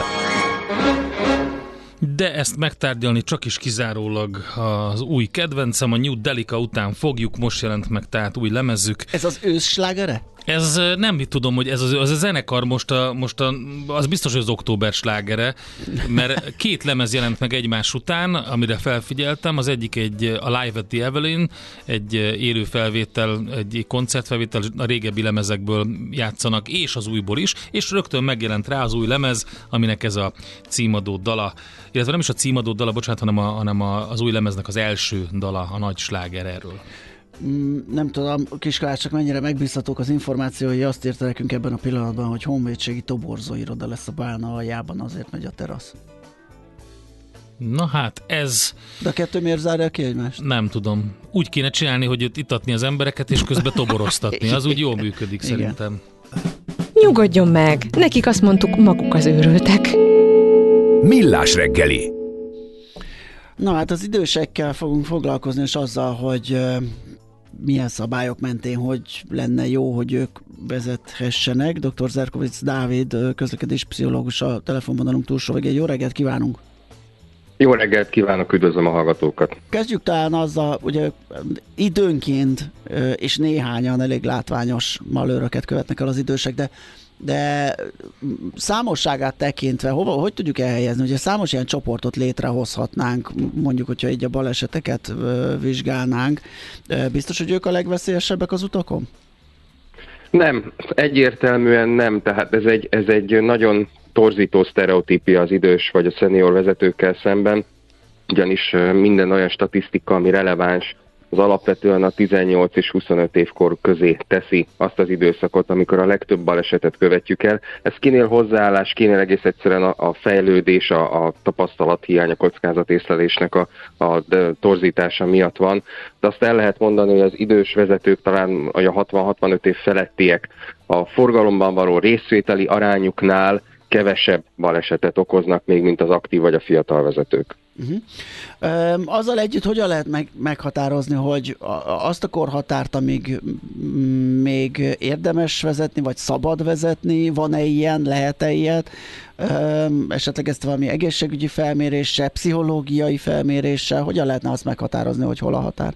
De ezt megtárgyalni csak is kizárólag az új kedvencem, a New Delica után fogjuk, most jelent meg, tehát új lemezük. Ez az ősslágere? Ez nem tudom, hogy ez az, az a zenekar most, a, most a, az biztos, hogy az október slágere, mert két lemez jelent meg egymás után, amire felfigyeltem, az egyik egy a Live at the Evelyn, egy élő felvétel, egy koncertfelvétel, a régebbi lemezekből játszanak, és az újból is, és rögtön megjelent rá az új lemez, aminek ez a címadó dala, illetve nem is a címadó dala, bocsánat, hanem, a, hanem a, az új lemeznek az első dala, a nagy sláger erről. Nem tudom, Kiskalács, csak mennyire megbízhatók az információi, azt írta nekünk ebben a pillanatban, hogy honvédségi toborzó iroda lesz a Bálna aljában, azért megy a terasz. Na hát, ez... De a kettő miért zárja ki egymást? Nem tudom. Úgy kéne csinálni, hogy itt itatni az embereket, és közben toboroztatni. Az úgy jól működik. Igen. Szerintem. Nyugodjon meg! Nekik azt mondtuk, maguk az őrültek. Millás reggeli. Na hát az idősekkel fogunk foglalkozni, és azzal, hogy uh, milyen szabályok mentén, hogy lenne jó, hogy ők vezethessenek. doktor Zerkovicz Dávid, közlekedéspszichológus a telefonvonalunk túlsó végén. Jó reggelt kívánunk! Jó reggelt kívánok, üdvözlöm a hallgatókat! Kezdjük talán azzal, ugye időnként és néhányan elég látványos malőröket követnek el az idősek, de de számosságát tekintve, hova, hogy tudjuk elhelyezni? Ugye számos ilyen csoportot létrehozhatnánk, mondjuk, hogyha így a baleseteket ö, vizsgálnánk. Biztos, hogy ők a legveszélyesebbek az utakon? Nem, egyértelműen nem. Tehát ez egy, ez egy nagyon torzító sztereotípia az idős vagy a szenior vezetőkkel szemben, ugyanis minden olyan statisztika, ami releváns, az alapvetően a tizennyolc és huszonöt évkor közé teszi azt az időszakot, amikor a legtöbb balesetet követjük el. Ez kinél hozzáállás, kinél egész egyszerűen a, a fejlődés, a, a tapasztalathiány, a kockázatészlelésnek a, a torzítása miatt van. De azt el lehet mondani, hogy az idős vezetők, talán a hatvan-hatvanöt év felettiek a forgalomban való részvételi arányuknál kevesebb balesetet okoznak még, mint az aktív vagy a fiatal vezetők. Uh-huh. Üm, azzal együtt hogyan lehet meg, meghatározni, hogy a, azt a korhatárt, amíg még érdemes vezetni, vagy szabad vezetni, van-e ilyen, lehet-e ilyet? Üm, esetleg ezt valami egészségügyi felméréssel, pszichológiai felméréssel, hogyan lehetne azt meghatározni, hogy hol a határ?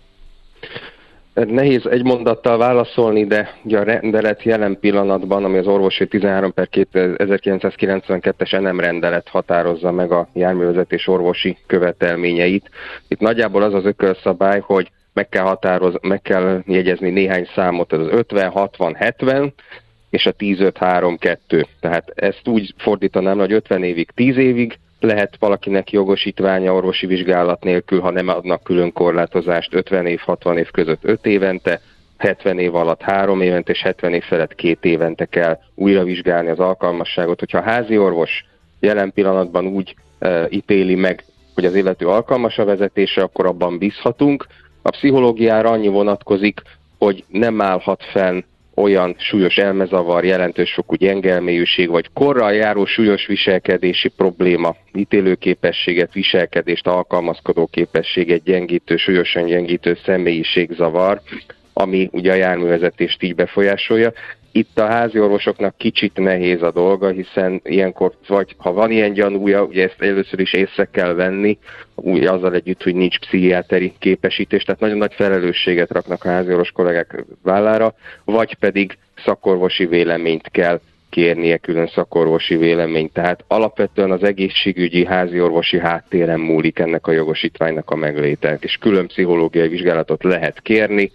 Nehéz egy mondattal válaszolni, de ugye a rendelet jelen pillanatban, ami az orvosi tizenhárom per ezerkilencszázkilencvenkettes en em rendelet határozza meg a járművezetés orvosi követelményeit. Itt nagyjából az az ökölszabály, hogy meg kell, határoz, meg kell jegyezni néhány számot, ez az ötven, hatvan, hetven és a tíz, öt, három, kettő. Tehát ezt úgy fordítanám, hogy ötven évig, tíz évig, lehet valakinek jogosítványa orvosi vizsgálat nélkül, ha nem adnak külön korlátozást, ötven év, hatvan év között öt évente, hetven év alatt három évente, és hetven év felett két évente kell újra vizsgálni az alkalmasságot. Hogyha a házi orvos jelen pillanatban úgy e, ítéli meg, hogy az illető alkalmas a vezetésre, akkor abban bízhatunk. A pszichológiára annyi vonatkozik, hogy nem állhat fenn olyan súlyos elmezavar, jelentős fokú gyengelmélyűség, vagy korral járó súlyos viselkedési probléma, ítélőképességet, viselkedést, alkalmazkodó képességet gyengítő, súlyosan gyengítő személyiségzavar, ami ugye a járművezetést így befolyásolja. Itt a háziorvosoknak kicsit nehéz a dolga, hiszen ilyenkor, vagy ha van ilyen gyanúja, ugye ezt először is észre kell venni, úgy azzal együtt, hogy nincs pszichiáteri képesítés, tehát nagyon nagy felelősséget raknak a háziorvos kollégák vállára, vagy pedig szakorvosi véleményt kell kérnie, külön szakorvosi véleményt. Tehát alapvetően az egészségügyi háziorvosi háttéren múlik ennek a jogosítványnak a megléte, és külön pszichológiai vizsgálatot lehet kérni.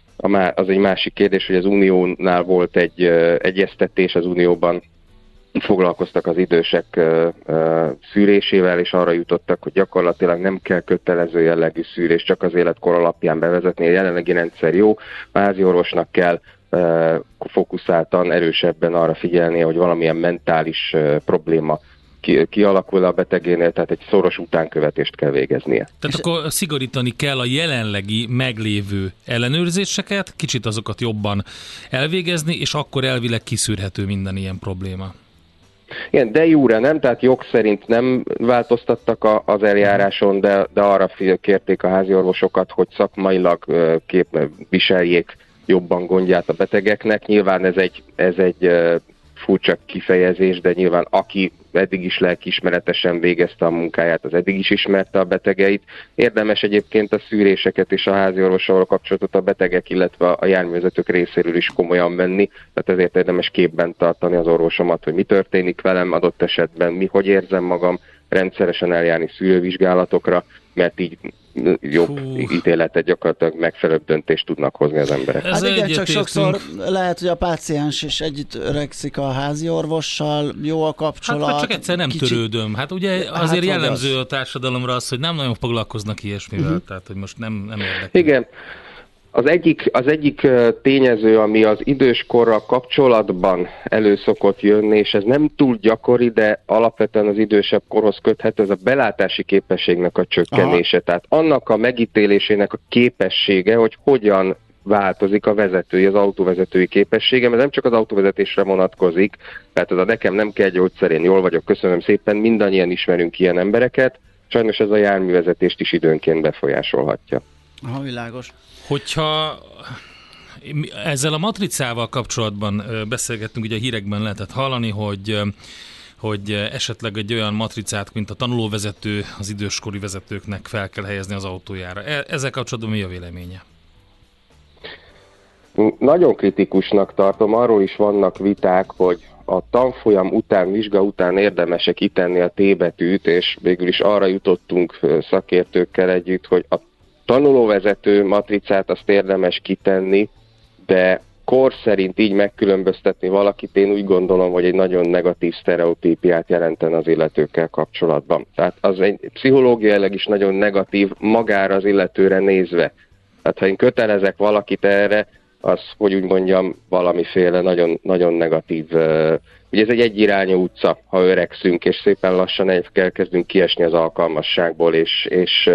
Az egy másik kérdés, hogy az Uniónál volt egy uh, egyeztetés, az Unióban foglalkoztak az idősek uh, uh, szűrésével, és arra jutottak, hogy gyakorlatilag nem kell kötelező jellegű szűrés, csak az életkor alapján bevezetni. A jelenlegi rendszer jó, a háziorvosnak kell uh, fókuszáltan, erősebben arra figyelnie, hogy valamilyen mentális uh, probléma Ki, kialakul a betegénél, tehát egy szoros utánkövetést kell végeznie. Tehát akkor szigorítani kell a jelenlegi meglévő ellenőrzéseket, kicsit azokat jobban elvégezni, és akkor elvileg kiszűrhető minden ilyen probléma. Igen, de jure nem, tehát jog szerint nem változtattak a, az eljáráson, de, de arra kérték a háziorvosokat, hogy szakmailag kép, viseljék jobban gondját a betegeknek. Nyilván ez egy, ez egy furcsa kifejezés, de nyilván aki eddig is lelkiismeretesen végezte a munkáját, az eddig is ismerte a betegeit. Érdemes egyébként a szűréseket és a háziorvossal kapcsolatot a betegek, illetve a járművezetők részéről is komolyan venni, tehát ezért érdemes képben tartani az orvosomat, hogy mi történik velem adott esetben, mi, hogy érzem magam, rendszeresen eljárni szűrővizsgálatokra, mert így jobb Hú. ítéletet, gyakorlatilag megfelelőbb döntést tudnak hozni az emberek. Hát igen, csak sokszor lehet, hogy a páciens is együtt öregszik a házi orvossal, jó a kapcsolat. Hát csak egyszer nem kicsit... törődöm. Hát ugye azért hát, jellemző az... a társadalomra az, hogy nem nagyon foglalkoznak ilyesmivel, uh-huh. tehát hogy most nem, nem érdekel. Igen. Az egyik, az egyik tényező, ami az időskorral kapcsolatban elő szokott jönni, és ez nem túl gyakori, de alapvetően az idősebb korhoz köthető, ez a belátási képességnek a csökkenése. Aha. Tehát annak a megítélésének a képessége, hogy hogyan változik a vezetői, az autóvezetői képessége, mert nem csak az autóvezetésre vonatkozik, tehát ez a nekem nem kell gyógyszer, én jól vagyok, köszönöm szépen, mindannyian ismerünk ilyen embereket, sajnos ez a járművezetést is időnként befolyásolhatja. Aha, világos. Hogyha ezzel a matricával kapcsolatban beszélgettünk, ugye a hírekben lehetett hallani, hogy, hogy esetleg egy olyan matricát, mint a tanulóvezető, az időskori vezetőknek fel kell helyezni az autójára. Ezzel kapcsolatban mi a véleménye? Nagyon kritikusnak tartom, arról is vannak viták, hogy a tanfolyam után, vizsga után érdemesek kitenni a T-betűt, és végül is arra jutottunk szakértőkkel együtt, hogy a tanulóvezető matricát azt érdemes kitenni, de kor szerint így megkülönböztetni valakit, én úgy gondolom, hogy egy nagyon negatív sztereotípiát jelenten az illetőkkel kapcsolatban. Tehát az egy pszichológiailag is nagyon negatív magára az illetőre nézve. Tehát ha én kötelezek valakit erre, az, hogy úgy mondjam, valamiféle nagyon, nagyon negatív. Ugye ez egy egyirányú utca, ha öregszünk, és szépen lassan elkezdünk kiesni az alkalmasságból, és, és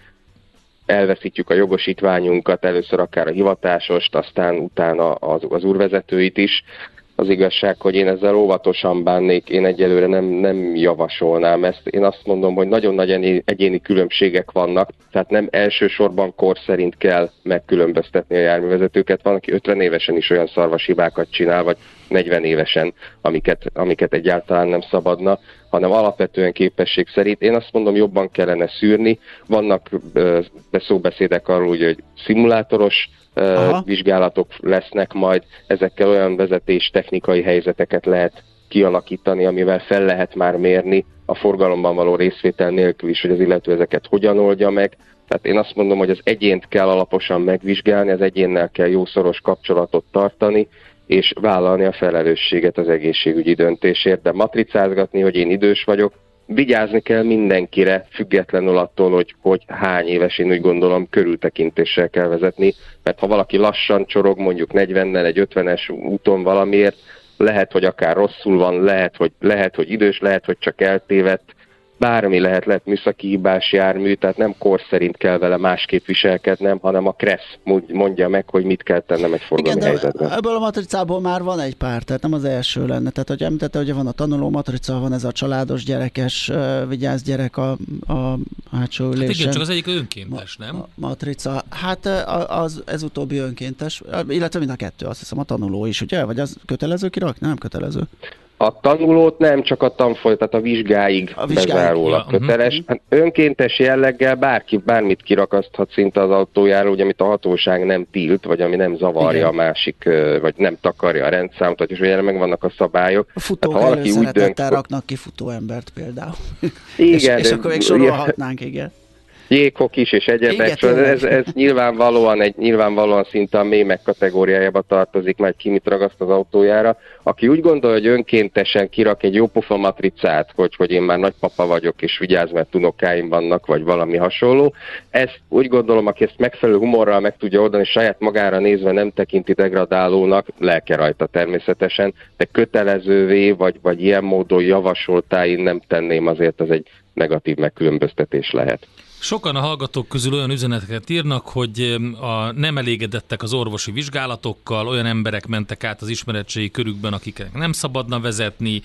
elveszítjük a jogosítványunkat, először akár a hivatásost, aztán utána az, az úrvezetőit is. Az igazság, hogy én ezzel óvatosan bánnék, én egyelőre nem, nem javasolnám ezt. Én azt mondom, hogy nagyon nagy egyéni különbségek vannak, tehát nem elsősorban kor szerint kell megkülönböztetni a járművezetőket. Van, aki ötven évesen is olyan szarvas hibákat csinál, vagy negyven évesen, amiket, amiket egyáltalán nem szabadna, hanem alapvetően képesség szerint. Én azt mondom, jobban kellene szűrni. Vannak ö, szóbeszédek arról, hogy szimulátoros Aha. vizsgálatok lesznek majd, ezekkel olyan vezetés technikai helyzeteket lehet kialakítani, amivel fel lehet már mérni a forgalomban való részvétel nélkül is, hogy az illető ezeket hogyan oldja meg. Tehát én azt mondom, hogy az egyént kell alaposan megvizsgálni, az egyénnel kell jó szoros kapcsolatot tartani, és vállalni a felelősséget az egészségügyi döntésért, de matricázgatni, hogy én idős vagyok, vigyázni kell mindenkire, függetlenül attól, hogy, hogy hány éves, én úgy gondolom, körültekintéssel kell vezetni, mert ha valaki lassan csorog, mondjuk negyvennel egy ötvenes úton valamiért, lehet, hogy akár rosszul van, lehet, hogy, lehet, hogy idős, lehet, hogy csak eltévedt, bármi lehet, lehet műszaki hibás jármű, tehát nem kor szerint kell vele másképp viselkednem, hanem a kressz mondja meg, hogy mit kell tennem egy forgalmi Igen, helyzetben. Ebből a matricából már van egy pár, tehát nem az első lenne. Tehát, hogy említette, hogy van a tanuló matrica, van ez a családos gyerekes, uh, vigyáz gyerek a, a hátsó ülésen. Hát igen, csak az egyik önkéntes, nem? Ma, matrica. Hát az, ez utóbbi önkéntes, illetve mind a kettő, azt hiszem a tanuló is, ugye? Vagy az kötelező kirakni? Nem kötelező. A tanulót nem, csak a tanfolyam, tehát a vizsgáig, a vizsgáig bezárólag ja, köteles. Uh-huh. Hát önkéntes jelleggel bárki bármit kirakaszthat szinte az autójára, ugye, amit a hatóság nem tilt, vagy ami nem zavarja Igen. a másik, vagy nem takarja a rendszámot, és ugye meg vannak a szabályok. A futók hát, előszeretettel dönt, raknak ki futóembert például. Igen. és, és akkor még sorolhatnánk, igen. Jéghok is, és egyebek. Igen, ez, ez nyilvánvalóan, egy, nyilvánvalóan szinte a mémek kategóriájába tartozik, majd ki mit ragaszt az autójára. Aki úgy gondolja, hogy önkéntesen kirak egy jópofa matricát, hogy, hogy én már nagypapa vagyok, és vigyázz, mert unokáim vannak, vagy valami hasonló, ezt úgy gondolom, aki ezt megfelelő humorral meg tudja oldani, saját magára nézve nem tekinti degradálónak, lelke rajta természetesen, de kötelezővé, vagy, vagy ilyen módon javasoltá én nem tenném, azért az egy negatív megkülönböztetés lehet. Sokan a hallgatók közül olyan üzeneteket írnak, hogy a nem elégedettek az orvosi vizsgálatokkal, olyan emberek mentek át az ismeretségi körükben, akiknek nem szabadna vezetni,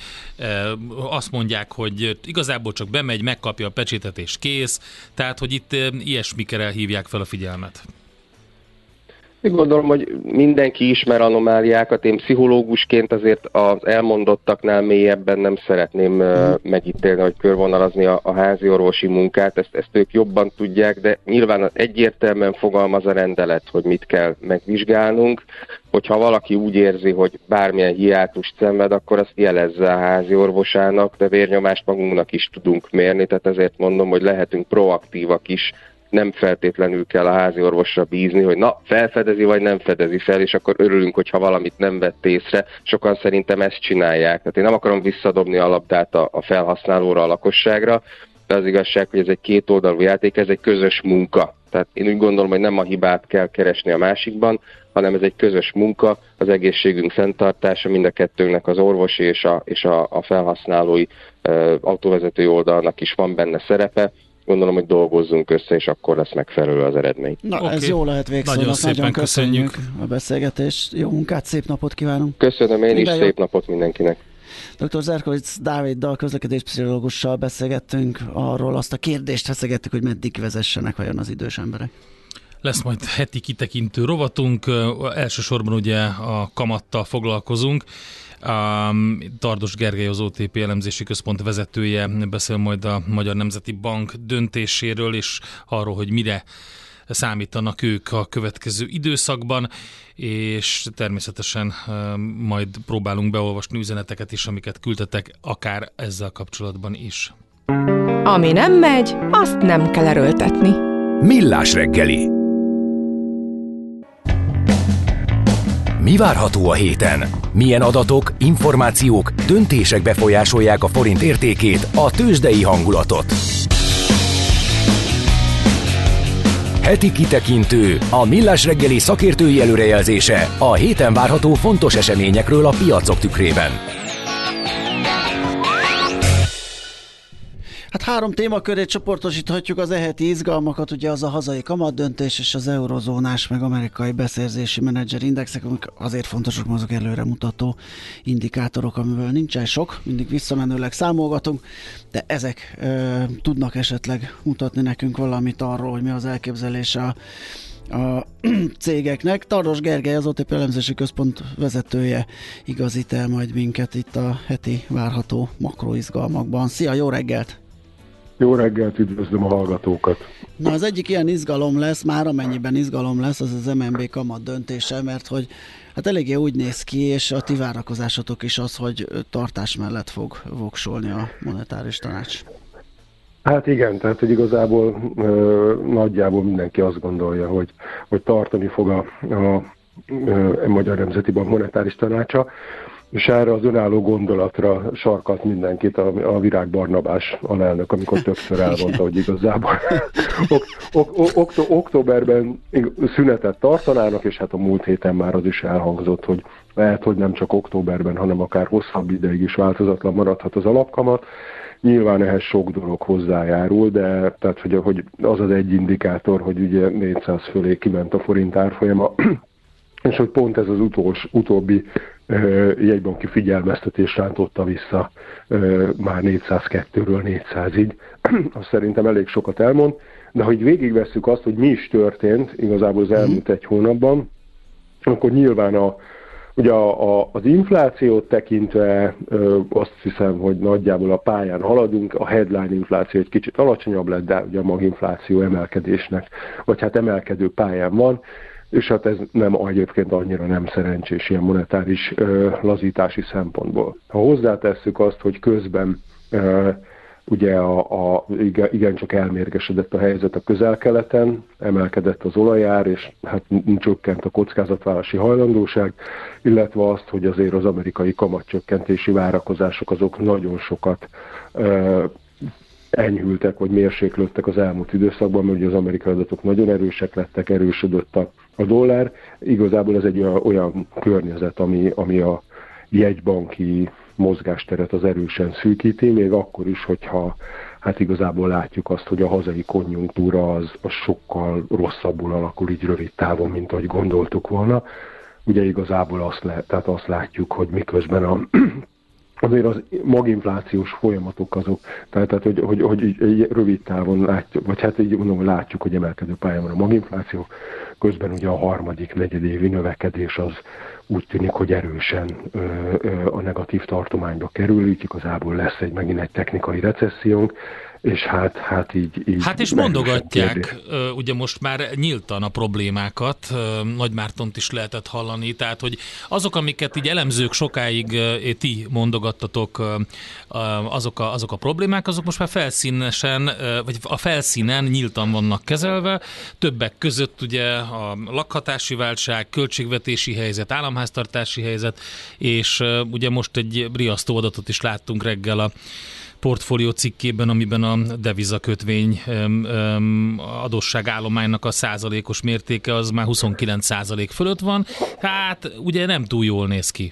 azt mondják, hogy igazából csak bemegy, megkapja a pecsétet és kész, tehát hogy itt ilyesmikre hívják fel a figyelmet. Én gondolom, hogy mindenki ismer anomáliákat, én pszichológusként azért az elmondottaknál mélyebben nem szeretném mm. megítélni, hogy körvonalazni a, a házi orvosi munkát, ezt, ezt ők jobban tudják, de nyilván egyértelműen fogalmaz a rendelet, hogy mit kell megvizsgálnunk, hogyha valaki úgy érzi, hogy bármilyen hiátust szenved, akkor azt jelezze a házi orvosának, de vérnyomást magunknak is tudunk mérni, tehát ezért mondom, hogy lehetünk proaktívak is, nem feltétlenül kell a házi orvosra bízni, hogy na, felfedezi vagy nem fedezi fel, és akkor örülünk, hogyha valamit nem vett észre. Sokan szerintem ezt csinálják. Tehát én nem akarom visszadobni a labdát a, a felhasználóra, a lakosságra, de az igazság, hogy ez egy kétoldalú játék, ez egy közös munka. Tehát én úgy gondolom, hogy nem a hibát kell keresni a másikban, hanem ez egy közös munka, az egészségünk fenntartása, mind a kettőnknek, az orvosi és a, és a, a felhasználói uh, autóvezetői oldalnak is van benne szerepe. Gondolom, hogy dolgozzunk össze, és akkor lesz megfelelő az eredmény. Na, okay. Ez jó lehet végszónak. Nagyon szépen Nagyon köszönjük. köszönjük a beszélgetést. Jó munkát, szép napot kívánunk. Köszönöm én Minden is, jó. Szép napot mindenkinek. doktor Zerkovics Dáviddal, közlekedéspszichológussal beszélgettünk arról, azt a kérdést feszegettük, hogy meddig vezessenek vajon az idős emberek. Lesz majd heti kitekintő rovatunk, elsősorban ugye a kamattal foglalkozunk. Um, Tardos Gergely, az o té pé elemzési központ vezetője beszél majd a Magyar Nemzeti Bank döntéséről, és arról, hogy mire számítanak ők a következő időszakban, és természetesen um, majd próbálunk beolvasni üzeneteket is, amiket küldtetek, akár ezzel kapcsolatban is. Ami nem megy, azt nem kell erőltetni. Millás reggeli. Mi várható a héten? Milyen adatok, információk, döntések befolyásolják a forint értékét, a tőzsdei hangulatot? Heti kitekintő, a Millás reggeli szakértői előrejelzése a héten várható fontos eseményekről a piacok tükrében. Hát három témaköré csoportosíthatjuk az e-heti izgalmakat, ugye az a hazai kamatdöntés és az eurozónás meg amerikai beszerzési menedzserindexek, amik azért fontosak, mert azok előremutató indikátorok, amiből nincsen sok, mindig visszamenőleg számolgatunk, de ezek e, tudnak esetleg mutatni nekünk valamit arról, hogy mi az elképzelése a a cégeknek. Tardos Gergely, az o té pé elemzési központ vezetője igazít el majd minket itt a heti várható makroizgalmakban. Szia, jó reggelt! Jó reggelt, üdvözlöm a hallgatókat! Na, az egyik ilyen izgalom lesz, már amennyiben izgalom lesz, az az em en bé kamat döntése, mert hogy hát eléggé úgy néz ki, és a ti várakozásotok is az, hogy tartás mellett fog voksolni a monetáris tanács. Hát igen, tehát hogy igazából ö, nagyjából mindenki azt gondolja, hogy, hogy tartani fog a, a, a Magyar Nemzeti Bank monetáris tanácsa, és erre az önálló gondolatra sarkalt mindenkit a, a Virág Barnabás alelnök, amikor többször elmondta, hogy igazából ok, ok, ok, ok, októberben szünetet tartanának, és hát a múlt héten már az is elhangzott, hogy lehet, hogy nem csak októberben, hanem akár hosszabb ideig is változatlan maradhat az alapkamat. Nyilván ehhez sok dolog hozzájárul, de tehát, hogy, hogy az az egy indikátor, hogy ugye négyszáz fölé kiment a forint árfolyama, és hogy pont ez az utolsó, utóbbi uh, jegybanki figyelmeztetés rántotta vissza uh, már négyszázkettőről négyszázig. Azt szerintem elég sokat elmond, de hogy végigvesszük azt, hogy mi is történt igazából az elmúlt egy hónapban, akkor nyilván a Ugye a, a, az inflációt tekintve ö, azt hiszem, hogy nagyjából a pályán haladunk, a headline infláció egy kicsit alacsonyabb lett, de ugye a maginfláció emelkedésnek, vagy hát emelkedő pályán van, és hát ez nem egyébként annyira nem szerencsés ilyen monetáris ö, lazítási szempontból. Ha hozzátesszük azt, hogy közben ö, ugye a, a, igen, igencsak elmérgesedett a helyzet a Közel-Keleten, emelkedett az olajár, és hát csökkent a kockázatvállalási hajlandóság, illetve azt, hogy azért az amerikai kamatcsökkentési várakozások azok nagyon sokat uh, enyhültek, vagy mérséklődtek az elmúlt időszakban, mert ugye az amerikai adatok nagyon erősek lettek, erősödött a, a dollár. Igazából ez egy olyan, olyan környezet, ami, ami a jegybanki mozgásteret az erősen szűkíti, még akkor is, hogyha hát igazából látjuk azt, hogy a hazai konjunktúra az, az sokkal rosszabbul alakul így rövid távon, mint ahogy gondoltuk volna. Ugye igazából azt, le, tehát azt látjuk, hogy miközben a, azért az maginflációs folyamatok azok, tehát, tehát hogy, hogy, hogy rövid távon látjuk, vagy hát így mondom, látjuk, hogy emelkedő pályán van a maginfláció, közben ugye a harmadik negyedévi növekedés az úgy tűnik, hogy erősen ö, ö, a negatív tartományba kerül, így igazából lesz egy megint egy technikai recessziónk, és hát, hát így... így hát és mondogatják, ugye most már nyíltan a problémákat, Nagy Mártont is lehetett hallani, tehát hogy azok, amiket így elemzők sokáig ti mondogattatok, azok a, azok a problémák, azok most már felszínesen, vagy a felszínen nyíltan vannak kezelve, többek között ugye a lakhatási válság, költségvetési helyzet, államháztartási helyzet, és ugye most egy riasztó adatot is láttunk reggel a portfólió cikkében, amiben a devizakötvény adósságállománynak a százalékos mértéke az már huszonkilenc százalék fölött van. Hát ugye nem túl jól néz ki.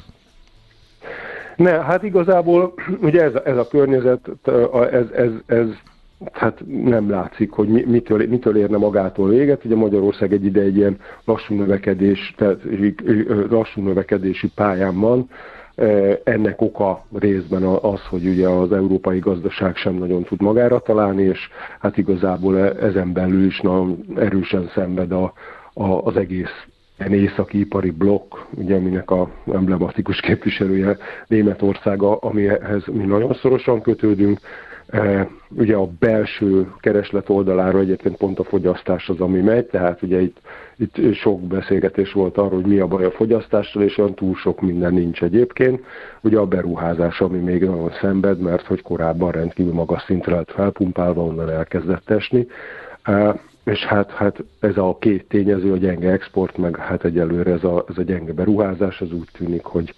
Ne, hát igazából ugye ez, ez a környezet, ez, ez, ez hát nem látszik, hogy mitől, mitől érne magától véget. Ugye Magyarország egy ide egy ilyen lassú növekedés, tehát lassú növekedési pályán van. Ennek oka részben az, hogy ugye az európai gazdaság sem nagyon tud magára találni, és hát igazából ezen belül is nagyon erősen szenved a, a, az egész északi ipari blokk, ugye, aminek a emblematikus képviselője Németország, amihez mi nagyon szorosan kötődünk. E, ugye a belső kereslet oldalára egyébként pont a fogyasztás az, ami megy, tehát ugye itt, itt sok beszélgetés volt arról, hogy mi a baj a fogyasztással, és olyan túl sok minden nincs egyébként. Ugye a beruházás, ami még nagyon szenved, mert hogy korábban rendkívül magas szintre lett felpumpálva, onnan elkezdett esni. E, és hát, hát ez a két tényező, a gyenge export, meg hát egyelőre ez a, ez a gyenge beruházás, az úgy tűnik, hogy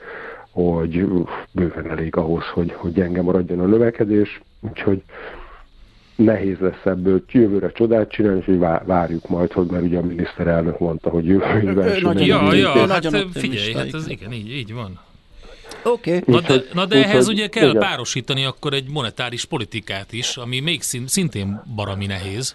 hogy bőven elég ahhoz, hogy, hogy gyenge maradjon a növekedés, úgyhogy nehéz lesz ebből jövőre csodát csinálni, és hogy várjuk majd, hogy mert ugye a miniszterelnök mondta, hogy jövőre nagyon Ja, ja, hát figyelj, hát ez igen, így, így van. Oké. Okay. Na, de, na de ehhez ugye kell igen. párosítani akkor egy monetáris politikát is, ami még szintén baromi nehéz.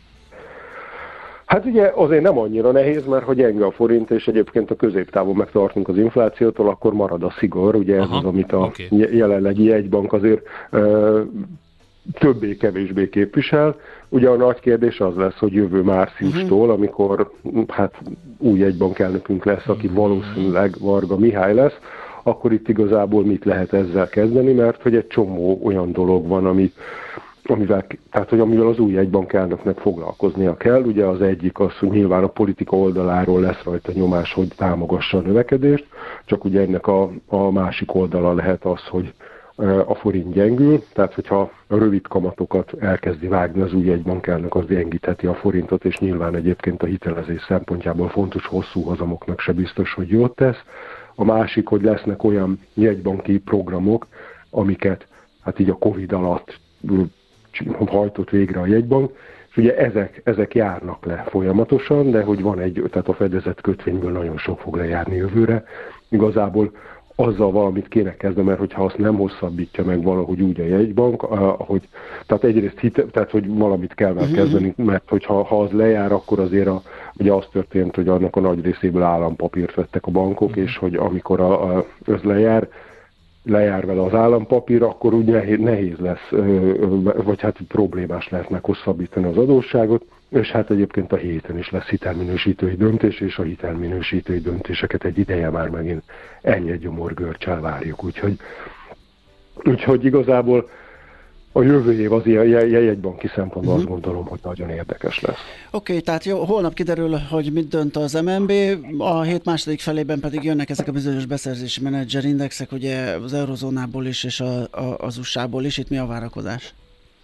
Hát ugye azért nem annyira nehéz, mert ha gyenge a forint, és egyébként a középtávon megtartunk az inflációtól, akkor marad a szigor, ugye ez Aha, az, amit a okay. jelenlegi jegybank azért ö, többé-kevésbé képvisel. Ugye a nagy kérdés az lesz, hogy jövő márciustól, uh-huh. amikor hát új jegybank elnökünk lesz, aki valószínűleg Varga Mihály lesz, akkor itt igazából mit lehet ezzel kezdeni, mert hogy egy csomó olyan dolog van, ami, amivel, tehát, hogy amivel az új jegybank elnöknek foglalkoznia kell. Ugye az egyik az, hogy nyilván a politika oldaláról lesz rajta nyomás, hogy támogassa a növekedést, csak ugye ennek a, a másik oldala lehet az, hogy a forint gyengül, tehát hogyha a rövid kamatokat elkezdi vágni az új jegybank elnök, az gyengítheti a forintot, és nyilván egyébként a hitelezés szempontjából fontos hosszú hozamoknak se biztos, hogy jót tesz. A másik, hogy lesznek olyan jegybanki programok, amiket hát így a Covid alatt hajtott végre a jegybank, és ugye ezek, ezek járnak le folyamatosan, de hogy van egy, tehát a fedezett kötvényből nagyon sok fog lejárni jövőre. Igazából azzal valamit kéne kezdeni, mert hogyha azt nem hosszabbítja meg valahogy úgy a jegybank, ahogy, tehát egyrészt hite, tehát hogy valamit kell már kezdeni, mert hogyha ha az lejár, akkor azért a, ugye az történt, hogy annak a nagy részéből állampapírt vettek a bankok, uh-huh. és hogy amikor a, a, az lejár, lejár vele az állampapír, akkor úgy nehéz, nehéz lesz, vagy hát problémás lehet meghosszabbítani az adósságot, és hát egyébként a héten is lesz hitelminősítői döntés, és a hitelminősítői döntéseket egy ideje már megint ennyi gyomorgörcsel várjuk. Úgyhogy, úgyhogy igazából a jövő év az ilyen jegybanki szempontból uh-huh. azt gondolom, hogy nagyon érdekes lesz. Oké, okay, tehát jó, holnap kiderül, hogy mit dönt az em en bé, a hét második felében pedig jönnek ezek a bizonyos beszerzési menedzserindexek, ugye az eurozónából is, és a, a, az u es á-ból is. Itt mi a várakozás?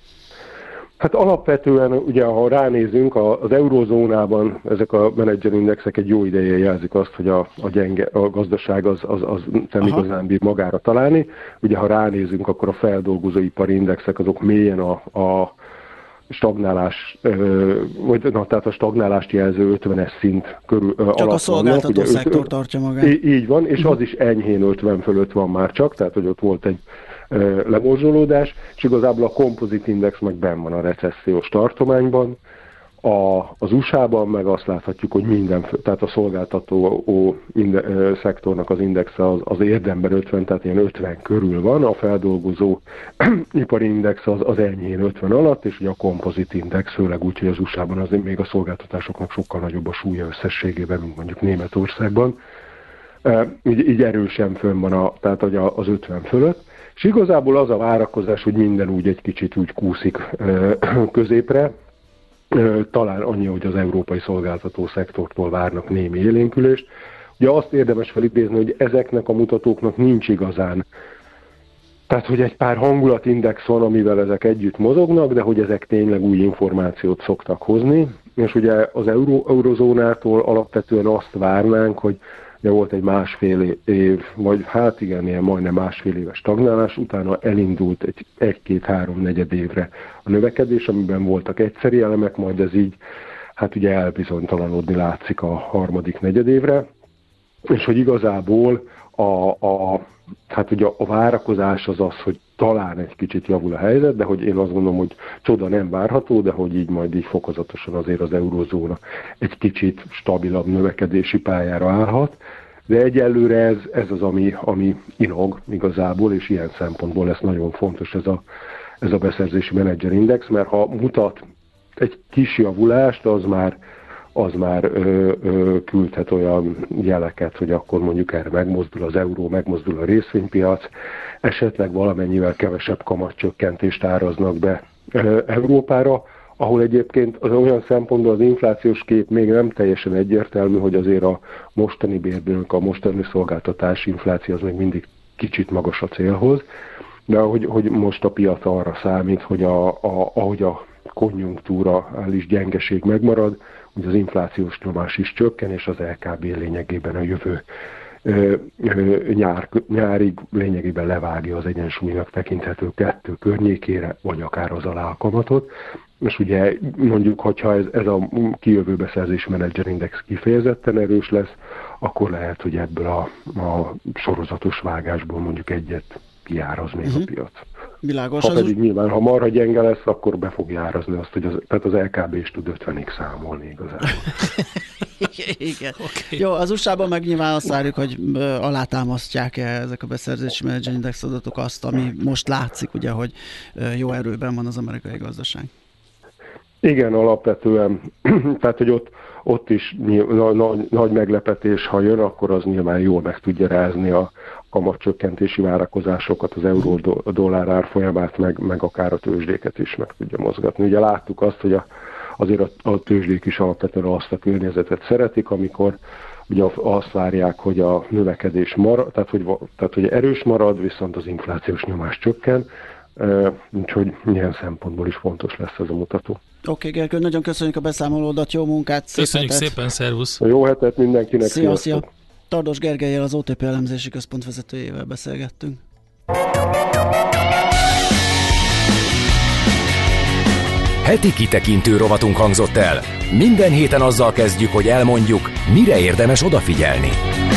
Hát alapvetően, ugye, ha ránézünk, az eurózónában ezek a menedzserindexek egy jó ideje jelzik azt, hogy a, a gyenge, a gazdaság az, az, az nem Aha. igazán bír magára találni. Ugye, ha ránézünk, akkor a feldolgozóipari indexek azok mélyen a, a stagnálás, vagy na, tehát a stagnálást jelző ötvenes szint körül csak alatt a szolgáltató vannak, szektor ugye, tartja magát. Így, így van, és uh-huh. az is enyhén ötven fölött van már csak, tehát hogy ott volt egy lemorzsolódás, és igazából a kompozit index meg benn van a recessziós tartományban. A, az u es á-ban meg azt láthatjuk, hogy minden, tehát a szolgáltató ó, inde, ö, szektornak az indexe az, az érdemben ötven, tehát ilyen ötven körül van, a feldolgozó ipari index az, az enyhén ötven alatt, és ugye a kompozit index, főleg úgy, hogy az u es á-ban azért még a szolgáltatásoknak sokkal nagyobb a súlya összességében, mint mondjuk Németországban. E, így, így erősen fönn van a, tehát az ötven fölött. És igazából az a várakozás, hogy minden úgy egy kicsit úgy kúszik középre, talán annyi, hogy az európai szolgáltató szektortól várnak némi élénkülést. Ugye azt érdemes felidézni, hogy ezeknek a mutatóknak nincs igazán, tehát hogy egy pár hangulatindex van, amivel ezek együtt mozognak, de hogy ezek tényleg új információt szoktak hozni, és ugye az euró, eurozónától alapvetően azt várnánk, hogy ugye volt egy másfél év, vagy hát igen, ilyen majdnem másfél éves stagnálás, utána elindult egy egy-két-három negyed évre a növekedés, amiben voltak egyszeri elemek, majd ez így, hát ugye elbizonytalanodni látszik a harmadik negyed évre, és hogy igazából a, a, hát ugye a várakozás az az, hogy talán egy kicsit javul a helyzet, de hogy én azt gondolom, hogy csoda nem várható, de hogy így majd így fokozatosan azért az eurózóna egy kicsit stabilabb növekedési pályára állhat, de egyelőre ez, ez az, ami, ami inog igazából, és ilyen szempontból lesz nagyon fontos ez a, ez a beszerzési menedzserindex, mert ha mutat egy kis javulást, az már az már ö, ö, küldhet olyan jeleket, hogy akkor mondjuk erre megmozdul az euró, megmozdul a részvénypiac, esetleg valamennyivel kevesebb kamatcsökkentést áraznak be ö, Európára, ahol egyébként az olyan szempontból az inflációs kép még nem teljesen egyértelmű, hogy azért a mostani bérbérünk, a mostani szolgáltatási infláció az még mindig kicsit magas a célhoz, de hogy, hogy most a piac arra számít, hogy a, a, ahogy a konjunktúrális gyengeség megmarad, hogy az inflációs nyomás is csökken, és az el ká bé lényegében a jövő nyár, nyárig lényegében levágja az egyensúlynak tekinthető kettő környékére, vagy akár az alá a kamatot. És ugye mondjuk, hogyha ez, ez a kijövő beszerzési menedzserindex kifejezetten erős lesz, akkor lehet, hogy ebből a, a sorozatos vágásból mondjuk egyet kiáraz még uh-huh. a piac. Világos, ha pedig úgy... nyilván, ha marha gyenge lesz, akkor be fog járazni azt, hogy az, tehát az el ká bé is tud ötvenig számolni igazából. Igen. Okay. Jó, az u es á-ban meg nyilván azt várjuk, hogy alátámasztják-e ezek a beszerzési menedzserindex adatok azt, ami most látszik, ugye, hogy jó erőben van az amerikai gazdaság. Igen, alapvetően, tehát hogy ott, ott is nyilván, nagy, nagy meglepetés, ha jön, akkor az nyilván jól meg tudja rázni a kamatcsökkentési várakozásokat, az euró-dollár árfolyamát, meg, meg akár a tőzsdéket is meg tudja mozgatni. Ugye láttuk azt, hogy a, azért a, a tőzsdék is alapvetően azt a környezetet szeretik, amikor ugye azt várják, hogy a növekedés marad, tehát hogy, tehát hogy erős marad, viszont az inflációs nyomás csökken, úgyhogy ilyen szempontból is fontos lesz ez a mutató. Oké, okay, Gergő, nagyon köszönjük a beszámolódat, jó munkát, szép Köszönjük hetet. Szépen, szervusz! Jó hetet mindenkinek! Szia, szia! Tardos Gergellyel, az o té pé elemzési központ vezetőjével beszélgettünk. Heti kitekintő rovatunk hangzott el. Minden héten azzal kezdjük, hogy elmondjuk, mire érdemes odafigyelni.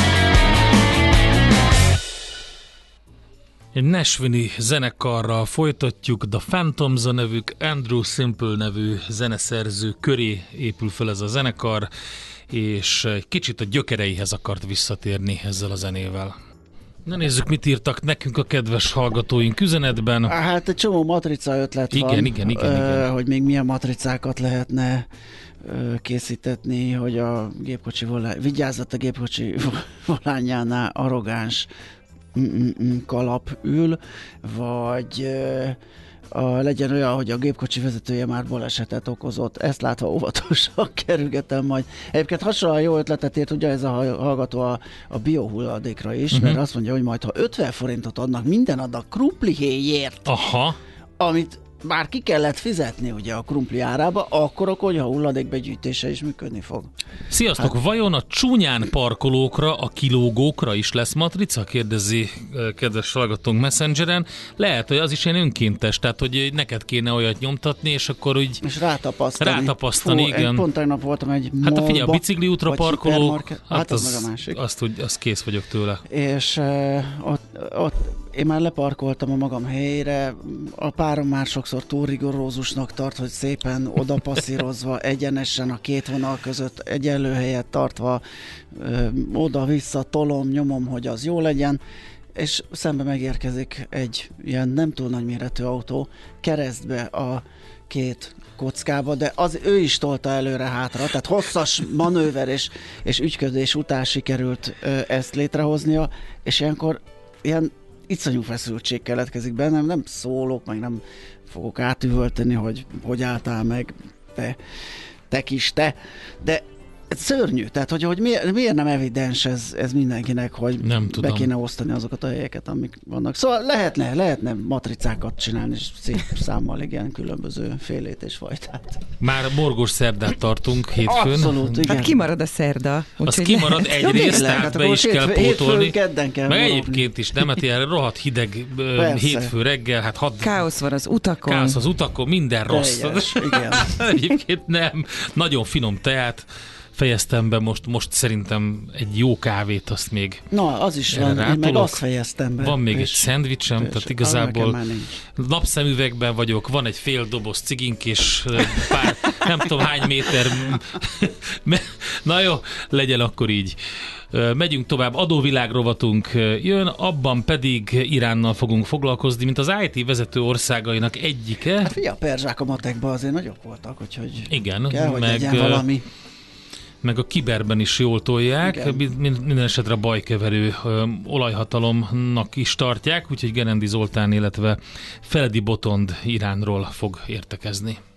Egy nashville-i zenekarral folytatjuk, The Phantoms a nevük, Andrew Simple nevű zeneszerző köré épül fel ez a zenekar, és egy kicsit a gyökereihez akart visszatérni ezzel a zenével. Na nézzük, mit írtak nekünk a kedves hallgatóink üzenetben. Hát egy csomó matrica ötlet igen, van, igen, igen, igen. hogy még milyen matricákat lehetne készítetni, hogy a gépkocsi volán, vigyázzat a gépkocsi volánjánál arrogáns kalap ül, vagy a, legyen olyan, hogy a gépkocsi vezetője már balesetet okozott. Ezt látva óvatosan kerülgetem majd. Egyébként hasonlóan jó ötletet ért ugye ez a hallgató a, a biohulladékra is, uh-huh. mert azt mondja, hogy majd ha ötven forintot adnak minden adag krumplihéjért, aha, amit már ki kellett fizetni ugye a krumpli árába, akkor a konyha hulladékbegyűjtése is működni fog. Sziasztok! Hát... Vajon a csúnyán parkolókra, a kilógókra is lesz matrica? Kérdezi kedves hallgatónk Messengeren. Lehet, hogy az is ilyen önkéntes, tehát hogy neked kéne olyat nyomtatni, és akkor úgy és rátapasztani. Rátapasztani, Fú, igen. Pont tegnap voltam egy hát a figyelj, a bicikli útra parkolók, hát, hát az, az, az, a másik. Azt, hogy az kész vagyok tőle. És uh, ott, ott én már leparkoltam a magam helyére, a párom már sokszor túl rigorózusnak tart, hogy szépen odapasszírozva, egyenesen a két vonal között egyenlő helyet tartva, ö, oda-vissza tolom, nyomom, hogy az jó legyen, és szembe megérkezik egy ilyen nem túl nagy méretű autó, keresztbe a két kockába, de az ő is tolta előre-hátra, tehát hosszas manőver és, és ügyködés után sikerült ö, ezt létrehoznia, és ilyenkor ilyen iszonyú feszültség keletkezik bennem, nem szólok, meg nem fogok átüvölteni, hogy hogy álltál meg, te, te kis te, de szörnyű, tehát hogy, hogy miért, miért nem evidens ez, ez mindenkinek, hogy nem be tudom. kéne osztani azokat a helyeket, amik vannak. Szóval lehetne, lehetne matricákat csinálni, és szép számmal igen, különböző félét és fajtát. Már morgós szerdát tartunk hétfőn. Abszolút, igen. Hát kimarad a szerda. Az kimarad egyrészt, tehát hát be is kell hétfő, pótolni. Hétfőn, kell meg morogni. egyébként is, nem, hát ilyen rohadt hideg Persze. hétfő reggel, hát hadd... Káosz van az utakon. Káosz az utakon, minden rossz. Teljes, igen. Egyébként nem. Nagyon finom teát fejeztem be most, most szerintem egy jó kávét, azt még na, az is van, én meg azt fejeztem be. Van még és, egy szendvicsem, tehát igazából napszemüvegben vagyok, van egy fél doboz cigink, és pár, nem tudom hány méter. Na jó, legyen akkor így. Megyünk tovább, adóvilág rovatunk jön, abban pedig Iránnal fogunk foglalkozni, mint az i té vezető országainak egyike. Hát figyelj, a perzsák a matekban azért nagyok voltak, úgyhogy igen, kell, hogy meg, legyen valami. Meg a kiberben is jól tolják, minden esetre bajkeverő ö, olajhatalomnak is tartják, úgyhogy Gerendi Zoltán, illetve Feledi Botond Iránról fog értekezni.